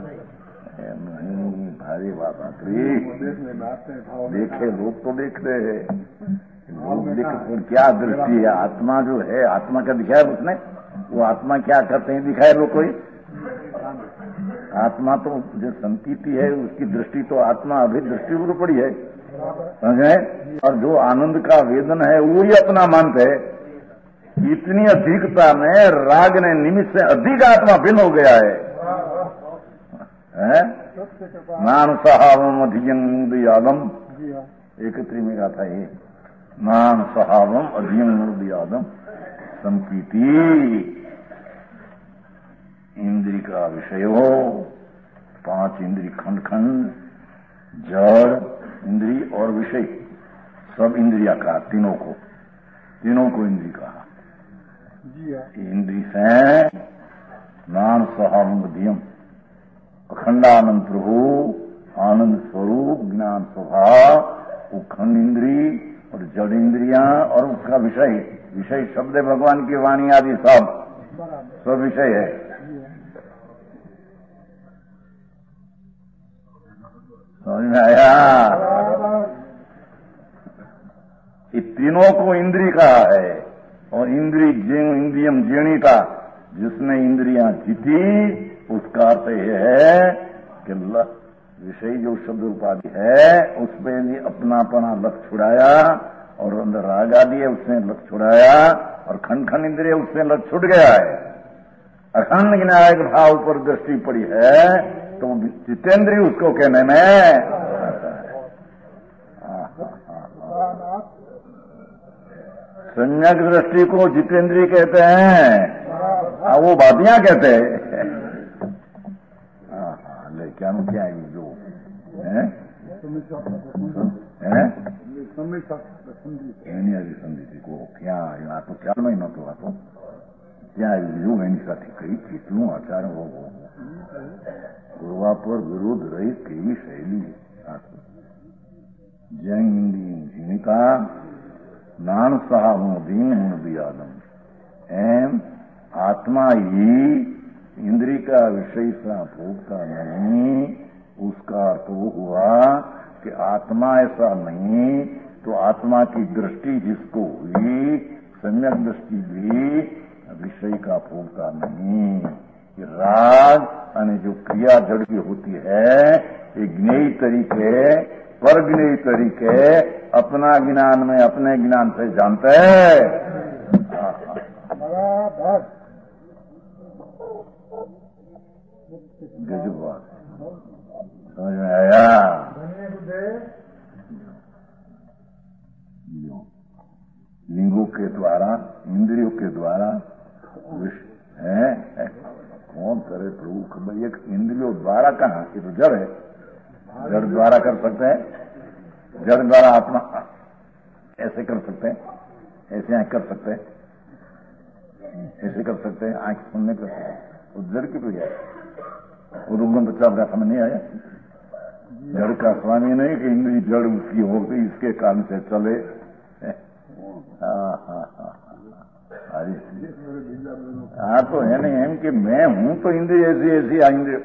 नहीं। भारी बात आखिरी देखे लोग तो देख रहे हैं, लोग देख क्या दृष्टि है। आत्मा जो है, आत्मा का दिखाया उसने, वो आत्मा क्या करते हैं दिखाए लोग कोई। आत्मा तो जो संकीति है उसकी दृष्टि तो आत्मा अभी दृष्टि पर पड़ी है, समझे। और जो आनंद का वेदन है वो ही अपना मानते है। इतनी अधिकता में राग ने निमित्त से अधिक आत्मा भिन्न हो गया है, है? नान सहावम अधियम एकत्री में कहा था ये, नान सहावम अधियम संकीति। इंद्री का विषय हो, पांच इंद्री खंड खंड, जड़ इंद्री और विषय, सब इंद्रिया कहा, तीनों को तीनों को इंद्री कहा। इंद्री से नान सहावम अखंडानंद प्रभु, आनंद स्वरूप, ज्ञान स्वभाव, वो खंड इंद्री और जड़ इंद्रिया और उसका विषय। विषय शब्द है भगवान की वाणी आदि सब सब विषय है। समझ में आया? ये तीनों को इंद्री कहा है। और इंद्री इंद्रियम जीर्णिता, जिसने इंद्रियां जीती उसका अर्थ यह है कि विषय जो शब्द उपाधि है उसमें भी अपनापना लक्ष्य छुड़ाया, और अंदर राग आदि है उसने लक्ष्य छुड़ाया, और खंड खंड इंद्रिय उससे लक्ष्य छुट गया है। अखंड ज्ञायक भाव पर दृष्टि पड़ी है तो जितेंद्रिय उसको कहने में आता है। संज्ञक दृष्टि को जितेंद्रिय कहते हैं, वो बातियां कहते हैं। ले क्या नु क्या है जो है संधि को क्या आ तो ख्याल में नतो आतो ત્યાં એવું એની સાથે કઈ કેટલું આચરણ હોવો, ગુરવા પર વિરોધ રહી કેવી શૈલી, જૈન હિન્દી જીવિકા નાણ સહામોદીન મુનદિયાદમ। એમ आत्मा ही इंद्रिय का विषय सा भोगता नहीं, उसका अर्थ वो हुआ कि आत्मा ऐसा नहीं तो आत्मा की दृष्टि जिसको हुई सम्यक दृष्टि भी विषय का भोगता नहीं। ये राग यानी जो क्रिया जड़ की होती है ये ज्ञेय तरीके पर ज्ञेय तरीके अपना ज्ञान में अपने ज्ञान से जानते हैं। गजब बात समझ में आया? लिंगों के द्वारा इंद्रियों के द्वारा है, है कौन करे प्रभु खबर। एक इंद्रियों द्वारा कहाँ, ये तो जड़ है, जड़ द्वारा कर सकते हैं, जड़ द्वारा आत्मा ऐसे कर सकते हैं, ऐसे आंख कर सकते हैं, ऐसे कर सकते हैं, आंख सुनने कर सकते हैं, वो जड़ की तो है। वो रुगम बच्चा का समझ नहीं आया। जड़ का स्वामी नहीं कि इंद्री जड़ उसकी हो गई इसके कारण से चले। हाँ हाँ हाँ हाँ तो है नहीं एम कि मैं हूं तो इंद्रिय ऐसी ऐसी आएंगे।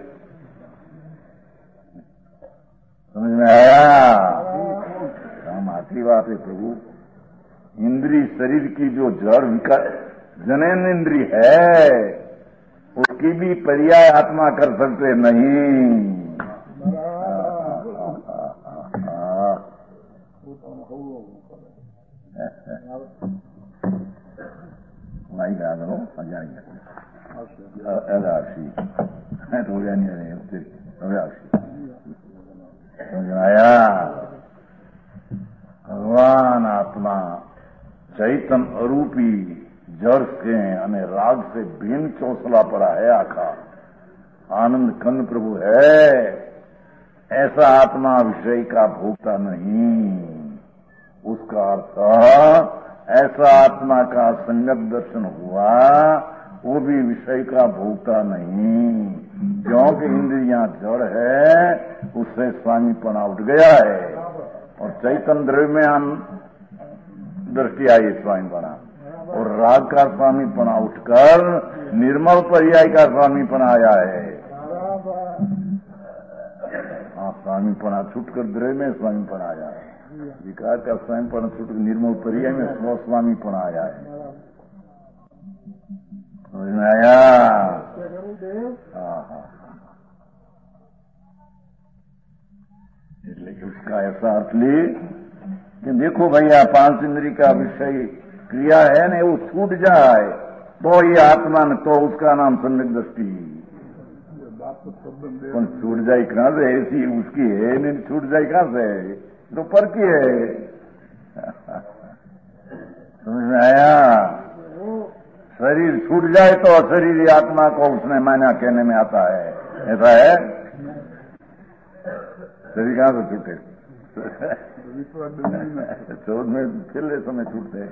समझ में आया? हम आखिरी बात है प्रभु, इंद्रिय शरीर की जो जड़ विकार जनन इंद्रिय है उसकी भी पर्याय आत्मा कर सकते नहीं। माई गा दो जाएंगे तो हो जाए समझ आया? भगवान आत्मा चैतन अरूपी जड़ से અને राग से भिन्न चौसला पड़ा है आखा आनंद कंद प्रभु है। ऐसा आत्मा विषय का भोगता नहीं। उसका अर्थ ऐसा आत्मा का संगत दर्शन हुआ वो भी विषय का भोगता नहीं, क्योंकि इंद्रियां जड़ है उससे स्वामीपना उठ गया है। और चैतन्य द्रव्य में हम दृष्टि आई स्वामीपना, और राग का स्वामीपना उठकर निर्मल पर्याय का स्वामीपना आया है। हाँ, स्वामीपना छूटकर द्रव्य में स्वामीपना आया है, विकार का स्वामीपना छूटकर निर्मल पर्याय में स्व स्वामीपना आया है। समझ में आया? हाँ हाँ, इसलिए उसका ऐसा अर्थ ली कि देखो भैया, पांच इंद्री का विषय क्रिया है ना, वो छूट जाए तो ये आत्मा में, तो उसका नाम सम्यक दृष्टि। छूट जाए कहां से? ऐसी उसकी है नहीं, छूट जाए कहां से? तो पर की है। समझ में आया? शरीर छूट जाए तो अशरीरी आत्मा को उसने माना कहने में आता है, ऐसा है? शरीर कहां से छूटे? चौथ में फिर समय छूटते।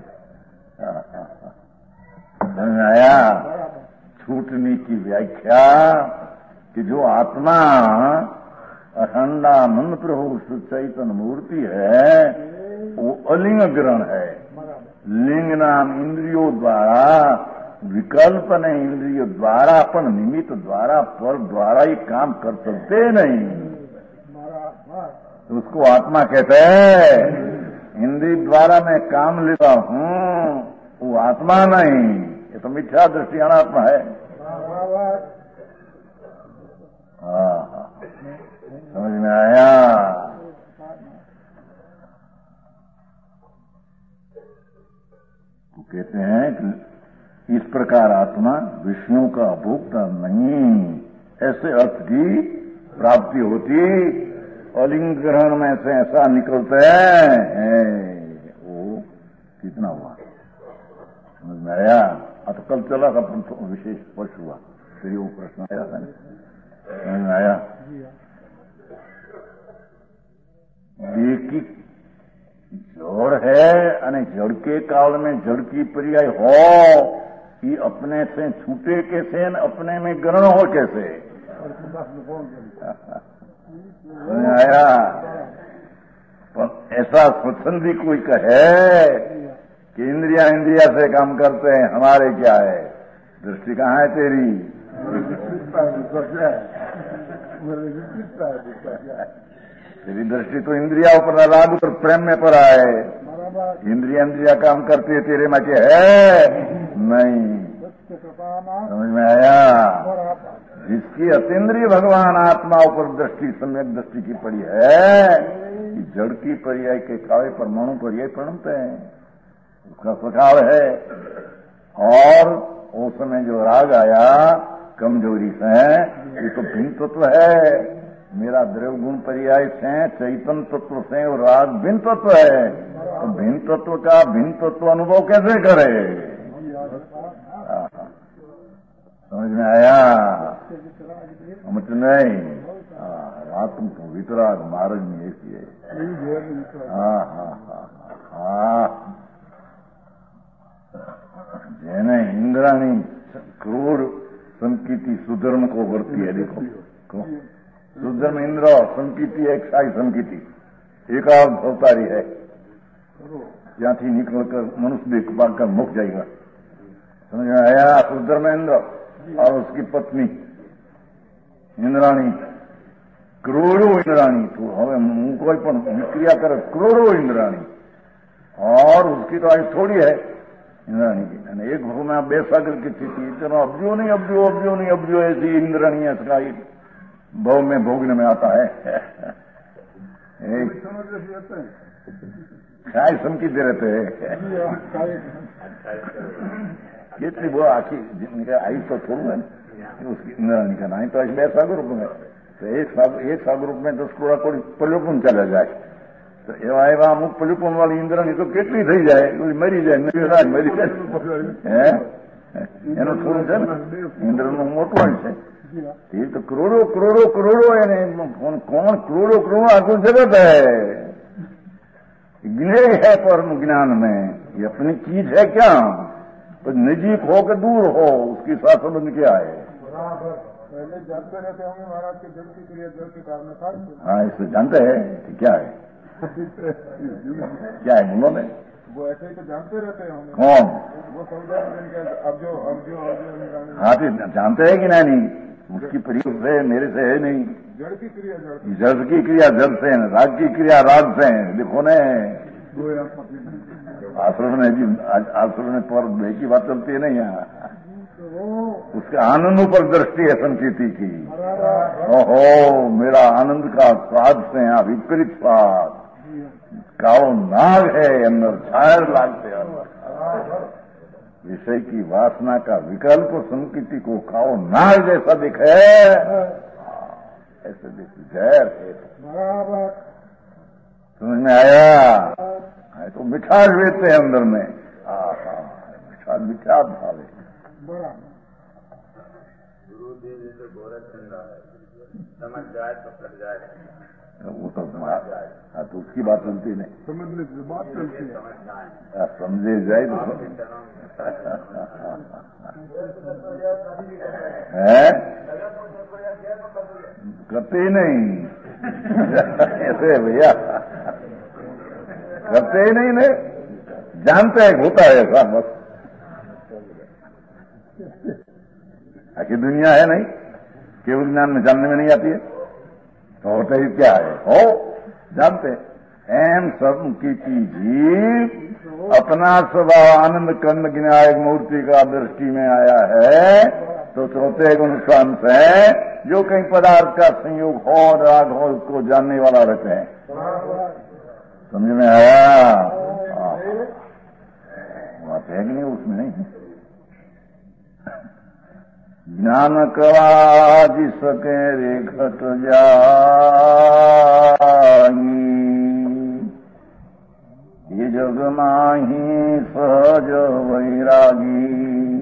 समझ में आया? छूटने की व्याख्या कि जो आत्मा अखंडानंद प्रभु चैतन्य मूर्ति है, वो अलिंग ग्रहण है। लिंग नाम इंद्रियों द्वारा, विकल्प ने इंद्रियों द्वारा, अपन निमित्त द्वारा, पर द्वारा ही काम कर सकते नहीं, उसको आत्मा कहते हैं। इंद्रिय द्वारा मैं काम लेता हूँ, वो आत्मा नहीं, ये तो मिथ्या दृष्टि अनात्मा है। हाँ हाँ, समझ में आया? वो कहते हैं कि इस प्रकार आत्मा विषयों का भोक्ता नहीं, ऐसे अर्थ की प्राप्ति होती। अलिंग ग्रहण में से ऐसा निकलते हैं, वो कितना हुआ? समझ में आया? अब तो कल चला था विशेष स्पर्श हुआ, फिर वो प्रश्न आया था, समझ में आया? देखी जड़ है અને जड़ के काल में जड़ की पर्याय हो, ये अपने से छूटे कैसे न अपने में ग्रहण हो कैसे? आया? पर ऐसा स्वच्छंदी कोई कहे कि इंद्रिया इंद्रिया से काम करते हैं, हमारे क्या है? दृष्टि कहाँ है तेरी? तेरी दृष्टि तो इंद्रिया पर राग और प्रेम में पड़ा है। इंद्रिया इंद्रिया काम करती है, तेरे में क्या है? नहीं। समझ में आया? जिसकी अतीन्द्रिय भगवान आत्मा ऊपर दृष्टि, सम्यक दृष्टि की पड़ी है, कि जड़ की पर्याय के काले परमाणु पर्याय प्रणमते हैं, उसका स्वभाव है। और उस समय जो राग आया कमजोरी से, ये तो भिन्न तत्व है। मेरा द्रव्य गुण पर्याय से चैतन्य तत्व से और राग भिन्न तत्व है, तो भिन्न तत्व का भिन्न तत्व अनुभव कैसे करे? समझ में आया? समझ नहीं? आत्म तो वितराग महाराज में ऐसी है। हाँ हाँ हाँ हाँ, जेने इंद्राणी क्रूर संकीति सुधर्म को वर्ती है। देखो, सुधर्म इंद्र, संकीति एक साई संकीति, एक अवतारी है। ત્યાંથી निकलकर मनुष्य देख पाकर मुक जाएगा। समझ में आया? सुधर्म इंद्र और उसकी पत्नी इंद्राणी, करोड़ों इंद्राणी, तो हमें कोई पण क्रिया करे करोड़ों इंद्राणी, और उसकी तो आज थोड़ी है इंद्राणी की। एक भाव में बे सागर की स्थिति, चलो अब्जो नहीं अब्जो अब्जो नहीं अब्जो ऐसी इंद्राणी है, भाव में भोगने में आता है। काय समकीते रहते हैं કેટલી બહુ આખી आई तो થોડું है उसकी इंद्राणी का नहीं, तो आज बे सागर रूप में, तो एक सागर एक सागर रूप में दस करोड़ कोई पल्योपन चला जाए, तो एवा एवा अमुक पल्योपन वाली इंद्राणी तो કેટલી થઈ જાય, મરી જાય, મરી જાય, એનું થોડું છે ને, ઇન્દ્રનું મોટું છે, ये तो करोड़ों करोड़ों करोड़ों है कौन कौन करोड़ों करोड़ों आगु जगत है, ज्ञेय है परम ज्ञान में, ये अपनी चीज है क्या? तो नजीक हो के दूर हो, उसकी साथ संबंध क्या है? पहले जानते रहते होंगे महाराज के जल की क्रिया जल के कारण था। हाँ, इससे जानते हैं कि क्या है, क्या है बोलो में? वो ऐसे ही तो जानते रहते हैं हमें। कौन? वो समझा अब जो अब जो हाँ तो जानते हैं कि नहीं? उसकी प्रयोग से मेरे से है नहीं। जड़ की क्रिया जड़ जड़ की क्रिया जड़ से, राग की क्रिया राग से। देखो ने आश्रम ने भी आश्रम में पर की बात चलती है नहीं यहाँ। उसके आनंद पर दृष्टि है संकीर्ति की। ओहो मेरा आनंद का स्वाद से यहाँ विपरीत स्वाद। कालो नाग है अंदर, छायर लागते अंदर। विषय की वासना का विकल्प संकीर्ति को कालो नाग जैसा दिखे, ऐसे दिखती जहर है। समझ में आया? तो मिठास लेते हैं अंदर में। मिठास मिठास भावे। गुरु जी जैसे गोरख चंदा है, समझ जाए तो कर जाए। वो तो हाँ तो उसकी बात चलती नहीं। समझने की बात चलती है। समझे जाए तो है करते ही नहीं ऐसे भैया, करते ही नहीं नहीं जानते हैं होता है ऐसा बस। आखिर दुनिया है नहीं, केवल ज्ञान में जानने में नहीं आती है तो होता ही क्या है? हो जानते एम सब की जीव अपना स्वभाव आनंद कंद विनायक मूर्ति का दृष्टि में आया है तो चौथे गुण का अंश है जो कहीं पदार्थ का संयोग हो राग हो उसको जानने वाला रहते हैं। समझ में आया? बात है कि नहीं? उसमें नहीं ज्ञान कवा जिसके रे घट जाई ये जग माही सहज वैरागी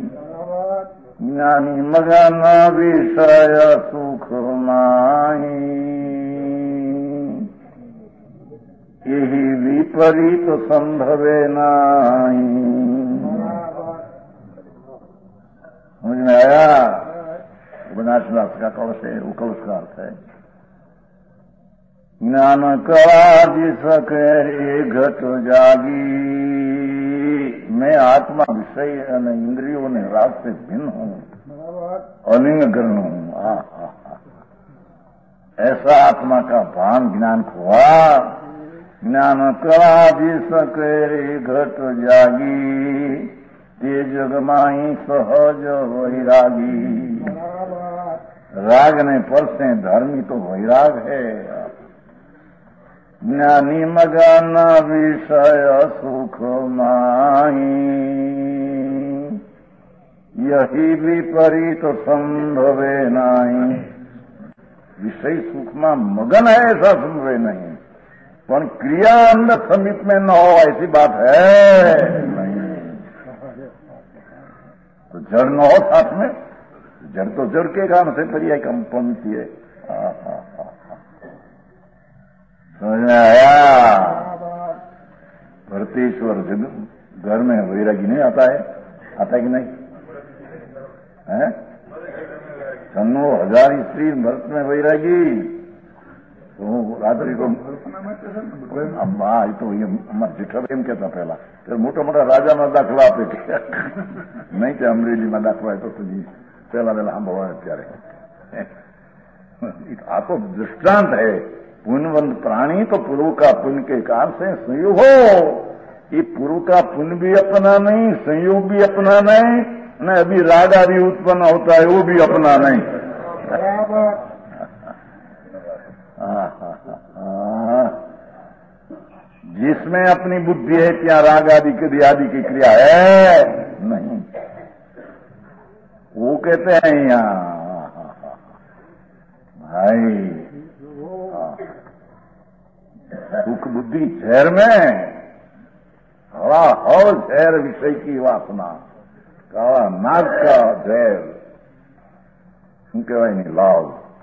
ज्ञानी मगन विषय सुख माही यही विपरीत संभवे नाही। समझ में आया? उपन्यास का कलश है, वो कलश का अर्थ है ज्ञान कवा जिसके घट जागी। मैं आत्मा विषय અને इंद्रियों ने राग से भिन्न हूँ, अलिंग ग्रहण हूँ। ऐसा आत्मा का भान ज्ञान हुआ। ज्ञान कवा जिसके घट जागी ते जग माही सहज वैरागी। राग ने पर से धर्मी तो वैराग है। ज्ञानी मगन विषय सुख माही यही विपरीत संभवे नहीं। विषय सुख में मगन है ऐसा संभवे नहीं, पर क्रिया अंदर समीप में न हो ऐसी बात है नहीं। तो जड़ न हो साथ में, जड़ तो जड़ के काम से पर्याय कम पंक्ति है। समझ में आया? भरतेश्वर घर में वैरागी नहीं आता है? आता है कि नहीं है? छन्नो हजार स्त्री भरत में वैरागी तो रात्रि को अम्मा तो ये जेठा एम कहता पहला तो मोटा मोटा राजा में दाखला આપે नहीं कि अमरेली में दाखला है तो तुझी पहला पहला हम भगवान प्यारे। आ तो दृष्टांत है। पुण्यवंत प्राणी तो पूर्व का पुण्य के कारण से संयोग हो। ये पूर्व का पुण्य भी अपना नहीं, संयोग भी अपना नहीं, न अभी राग आदि उत्पन्न होता है वो भी अपना नहीं। जिसमें अपनी बुद्धि है क्या राग आदि के आदि की क्रिया है नहीं। वो कहते हैं यहाँ भाई सुख बुद्धि जहर में हवा हो जहर विषय की वासना काला नाग का जहर શું કહેવાય नहीं लाल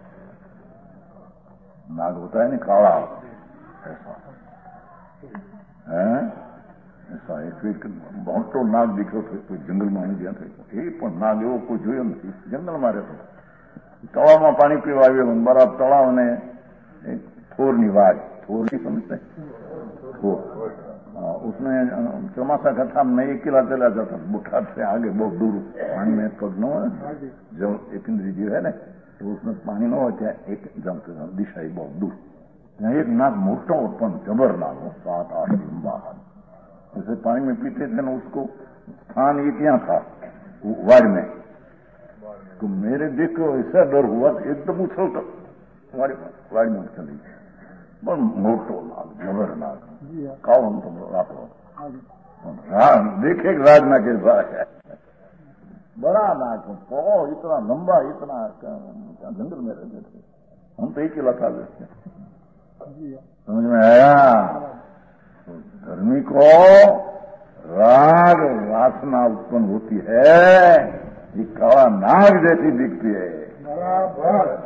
नाग होता है नहीं काला ऐसा है। ऐसा एक मोटो नाग दिखो तो जंगल में आई गया था ये पण नाग एवो कोई જોયો નથી जंगल में रहतो तळावમાં पाणी पीवा આવ્યો બરાબર તળાવને થોરની વાજ થોર नहीं समझते? उसमें चौमासा का था, मैं अकेला चला जाता बुठार से आगे बहुत दूर पानी में पग न हो जो एक इंद्री जीव है ना, तो उसमें पानी न हो चाहे एक जमते दिशा ही बहुत दूर, एक नाक मोटा उत्पन्न जबर नाक हो, सात आठ लंबा हाथ, जैसे पानी में पीते थे ना, उसको स्थान एक यहाँ था वाड़ में, तो मेरे देख कर ऐसा डर हुआ एकदम उछल कर हमारे वाड़ में चली, पर मोटो नाग जबर नाग कौन तुम रात हाँ देखे राजना के साथ है, बड़ा नाग पौ इतना लंबा, इतना जंगल में रहते थे हम, तो एक ही लता देते, समझ में आया। धर्मी को राग वासना उत्पन्न होती है, ये काला नाग जैसी दिखती है, बराबर।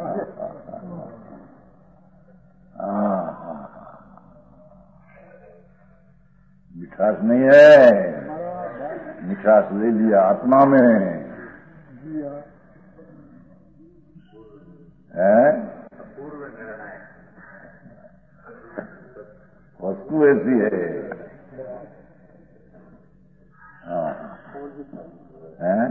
मिठास नहीं है, मिठास ले लिया आत्मा में है, वस्तु ऐसी है, हाँ हैं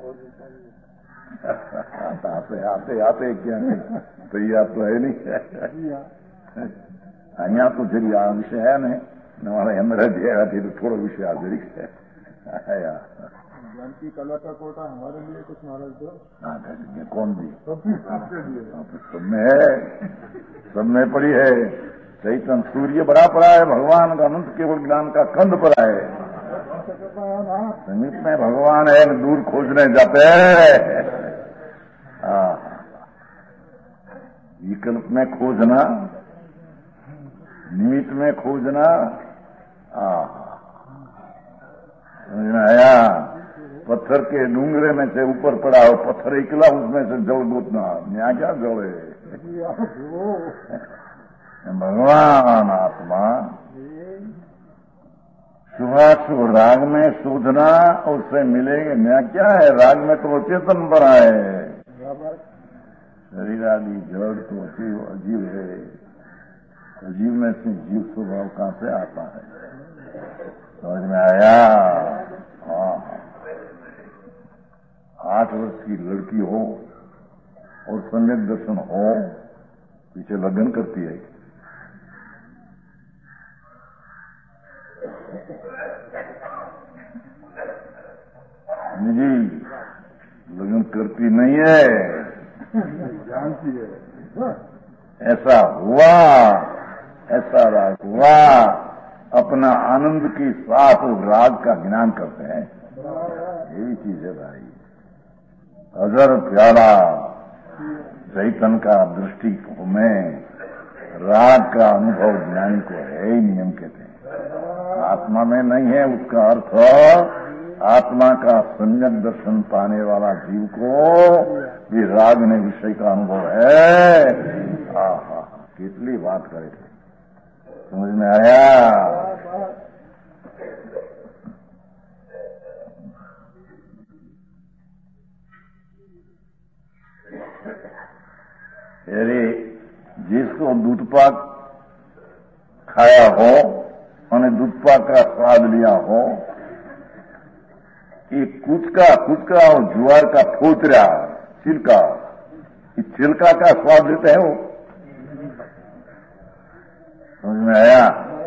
आते आते आते क्या तो ये तो है नहीं, અહીંયા તો જરી આ વિષય है ને મારા અંદર જેવા थी तो थोड़ा विषय आ जरी है जानकी कला का कोटा हमारे लिए कुछ महाराज दो, हाँ कौन दी सब में है, सब में पड़ी है, चैतन सूर्य बड़ा पड़ा है, भगवान का अनंत केवल ज्ञान का कंद पड़ा है, समीप में भगवान है, दूर खोजने जाते हैं, विकल्प में खोजना, निमित्त में खोजना, समझ में आया। पत्थर के डूंगरे में से ऊपर पड़ा हो, पत्थर इकला उसमें से जल गोतना, यहाँ क्या जल है, भगवान आत्मा शुभाशुभ राग में शोधना, उससे मिलेंगे, नया क्या है, राग में तो चेतन बना है, शरीर आदि जड़ तो अजीव अजीव है, अजीव में से जीव स्वभाव कहां से आता है, समझ में आया। हाँ आठ वर्ष की लड़की हो और सम्यक दर्शन हो, पीछे लगन करती है, जी लगन करती नहीं है, जानती है, ऐसा हुआ, ऐसा राग हुआ, अपना आनंद की साथ राग का ज्ञान करते हैं, यही चीज है भाई। अगर प्यारा चैतन का दृष्टि में राग का अनुभव ज्ञानी को है ही नहीं, हम कहते हैं आत्मा में नहीं है, उसका अर्थ आत्मा का सम्यक दर्शन पाने वाला जीव को भी राग ने विषय का अनुभव है। आहा कितनी बात करे थे, समझ में आया। अरे जिसको दूध पाक खाया हो और दूध पाक का स्वाद लिया हो, ये कुचका कुचका और ज्वार का फोतरा छिलका, इस छिलका का स्वाद देते हैं वो, समझ में आया।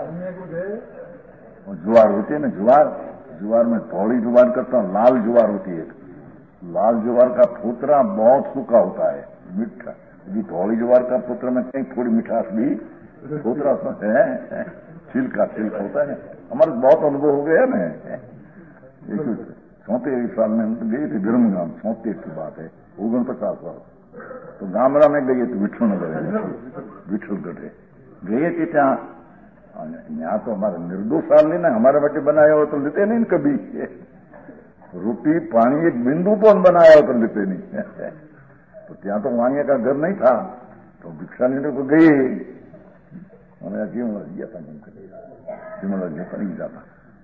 वो ज्वार होती है ना, ज्वार ज्वार में थोड़ी ज्वार करता हूं, लाल ज्वार होती है, लाल ज्वार का फोतरा बहुत सूखा होता है, मीठा, यदि थोड़ी ज्वार का फोतरा में कहीं थोड़ी मिठास भी, फोतरा है छिलका छिलका होता है। हमारे बहुत अनुभव हो गया ना, चौथे साल में हम गए थे विरम गांव, चौथे की बात है, ओगन पचास साल, तो गामड़ा में गए थे विठल नगर, विठल गढ़े गए थे, त्या यहाँ तो हमारे निर्दोष साल नहीं ना, हमारे बच्चे बनाया हो तो लेते नहीं कभी, रोटी पानी एक बिंदु पर बनाया हो तो लेते नहीं, तो ત્યાં तो वाणिया का घर नहीं था, तो भिक्षा लेने को गए, मैंने क्यों दिया था, सिमला जता नहीं जाता,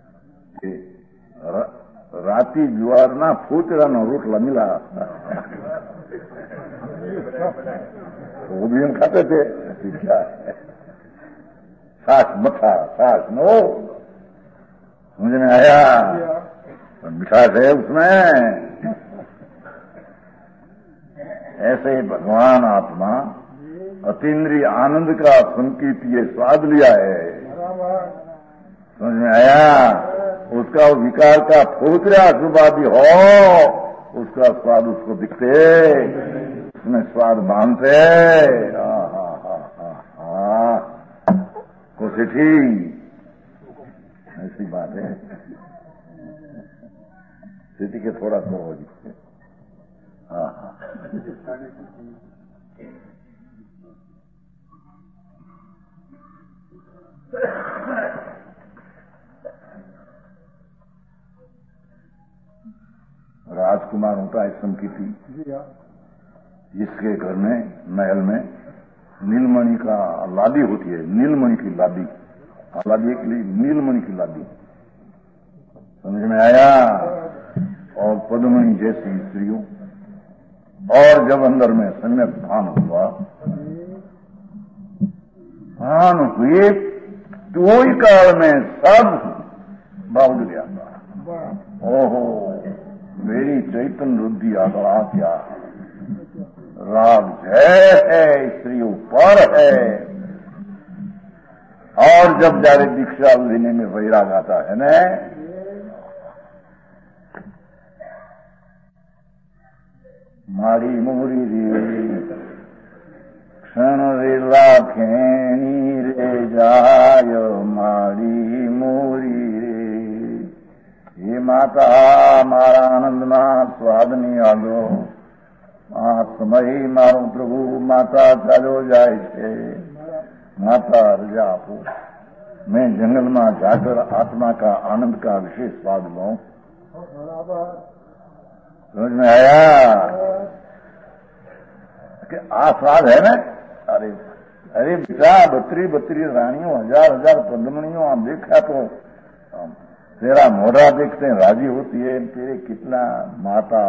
राती ज्वारना फूतराना रोटला मिला, तो वो भी हम खाते थे, क्या है छाछ मठा छाछ नो समझ में आया? मिठास है उसमें। ऐसे ही भगवान आत्मा अतीन्द्रिय आनंद का संकेत ये स्वाद लिया है। समझ में आया? उसका विकार का फोतरा सुबादी हो, उसका स्वाद उसको दिखते, उसमें स्वाद मानते। कोशिठी ऐसी बात है। स्थिति के थोड़ा सा हो जिससे। हाँ हाँ राजकुमार होता है संकीर्ति, जिसके घर में महल में नीलमणि का लादी होती है, नीलमणि की लादी, लादी के लिए नीलमणि की लादी। समझ में आया? और पद्मणि जैसी स्त्रियों, और जब अंदर में सम्यक भान हुआ, भान हुए तो ही काल में सब बाउल गया था। ओहो, मेरी चैतन्य रुद्धि आगड़ा क्या राग है, स्त्रियों पर है। और जब जारे दीक्षा लेने में वैराग आता है न, मारी मोरी रे क्षण रे लाखेनी रे जाय, मारी मोरी रे। हे माता मारा आनंदना स्वादनी आगो, आ समय मारो प्रभु माता चालो जाए छे। माता रजा आपो, मैं जंगल में जाकर आत्मा का आनंद का विशेष स्वाद लूं। समझ में आया कि आ स्वाद है ना? अरे अरे बेटा, बत्री बत्री रानियों, हजार हजार पद्मणियों आप देखा तो तेरा मोरा देखते हैं राजी होती है, तेरे कितना माता।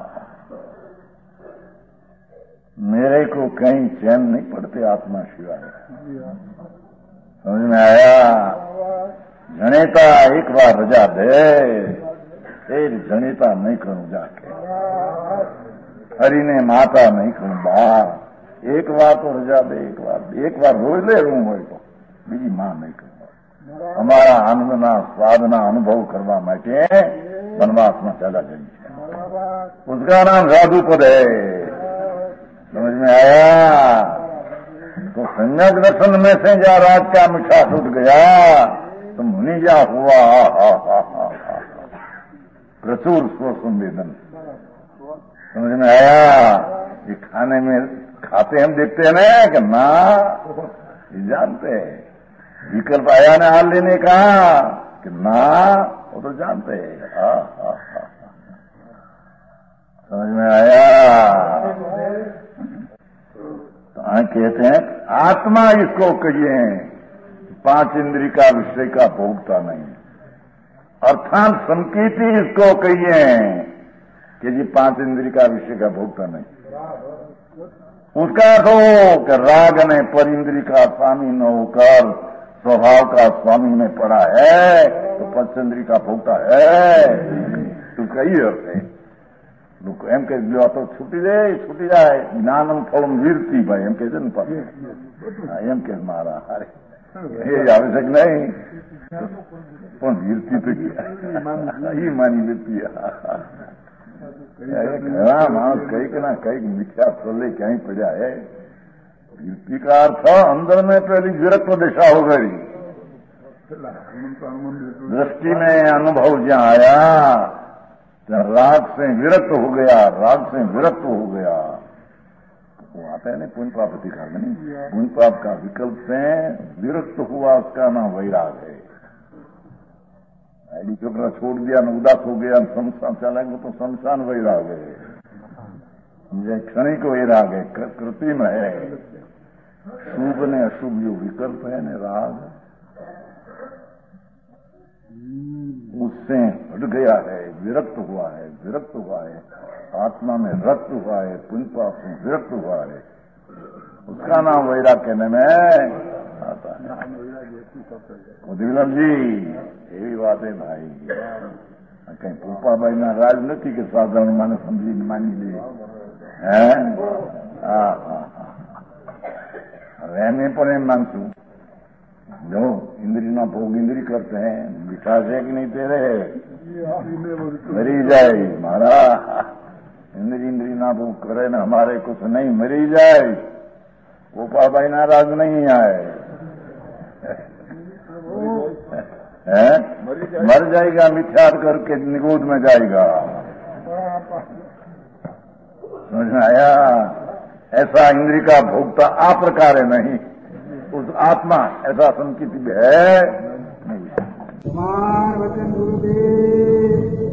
मेरे को कहीं चैन नहीं पड़ते आत्मा शिवाय। समझ में आया? जनेता एक बार रजा दे, फिर जनेता नहीं करूं जाके, हरि ने माता नहीं करूं बा। एक बार तो रजा दे, एक बार एक बार रोज ले रू हो तो बीजी मां नहीं करूंगा। हमारा आनंदना स्वादना अनुभव करवा માટે वनवास में चला गई है, उसका नाम साधुपद है। समझ में आया? तो संज्ञक दर्शन में से जा राज का मिठा टूट गया तो मुनि जा हुआ हा हा हा हा प्रचुर स्व संवेदन। समझ में आया? ये खाने में खाते हम देखते हैं ना कि ना, ये जानते हैं। विकल्प आया ना हाल लेने का कि ना, वो तो जानते हैं। हा हा हा समझ में आया? तो आ कहते हैं आत्मा इसको कहिए पांच इंद्री का विषय का भोगता नहीं, अर्थात संकीर्ति इसको कहिए कि जी पांच इंद्री का विषय का भोगता नहीं। उसका तो कि राग ने पर इंद्री का स्वामी न होकर स्वभाव का स्वामी में पड़ा है तो पंचेंद्री का भोगता है। तो कई अर्थ है एम कह दिया तो छूटी दे छूटी जाए ज्ञानम फलम वीरती भाई एम कहते न एम कह मारा अरे ये आवश्यक नहीं પણ વીરતી તો એ માની લેતી ઘણા માણસ કઈક ના કઈક મિથ્યા ફલે ક્યાંય પડ્યા है। वीरती का अर्थ अंदर में पहली विरक्त दिशा हो गई, दृष्टि में अनुभव जहाँ आया राग से विरक्त हो गया, राग से विरक्त हो गया। वो आता है ना पुण्य पाप दिखा नहीं, पुण्य पाप का विकल्प से विरक्त हुआ उसका नाम वैराग है। आईडी चोकरा छोड़ दिया न उदास हो गया शमशान चलेंगे तो शमशान वैराग है, समझे? क्षणिक वैराग है, कृत्रिम है। शुभ ने अशुभ जो विकल्प है न राग उससे हट गया है, विरक्त हुआ है, विरक्त हुआ है, आत्मा में रक्त हुआ है, पुण्य पाप में विरक्त हुआ है, उसका नाम वैराग कहने में आता है। ઉદિવલમ जी એવી વાત હે ભાઈ, કઈ પોપાભાઈ ના રાજ નથી કે સાધારણ માણસ સમજીને માની લે। હે હા હા હવે એમે પણ એમ માનશું, જો इंद्री भोग इंद्री करते हैं, विकास है कि नहीं तेरे, मरी जाए मारा इंद्री इंद्री ना भोग करे ना हमारे कुछ नहीं, मरी जाए गोपा भाई नाराज नहीं आए है, मर जाएगा मिथ्यार करके निगोद में जाएगा। समझ में आया? ऐसा इंद्री का भोगता आ प्रकार है नहीं, उस आत्मा ऐसा संकित है नहीं। कुमार वचन गुरुदेव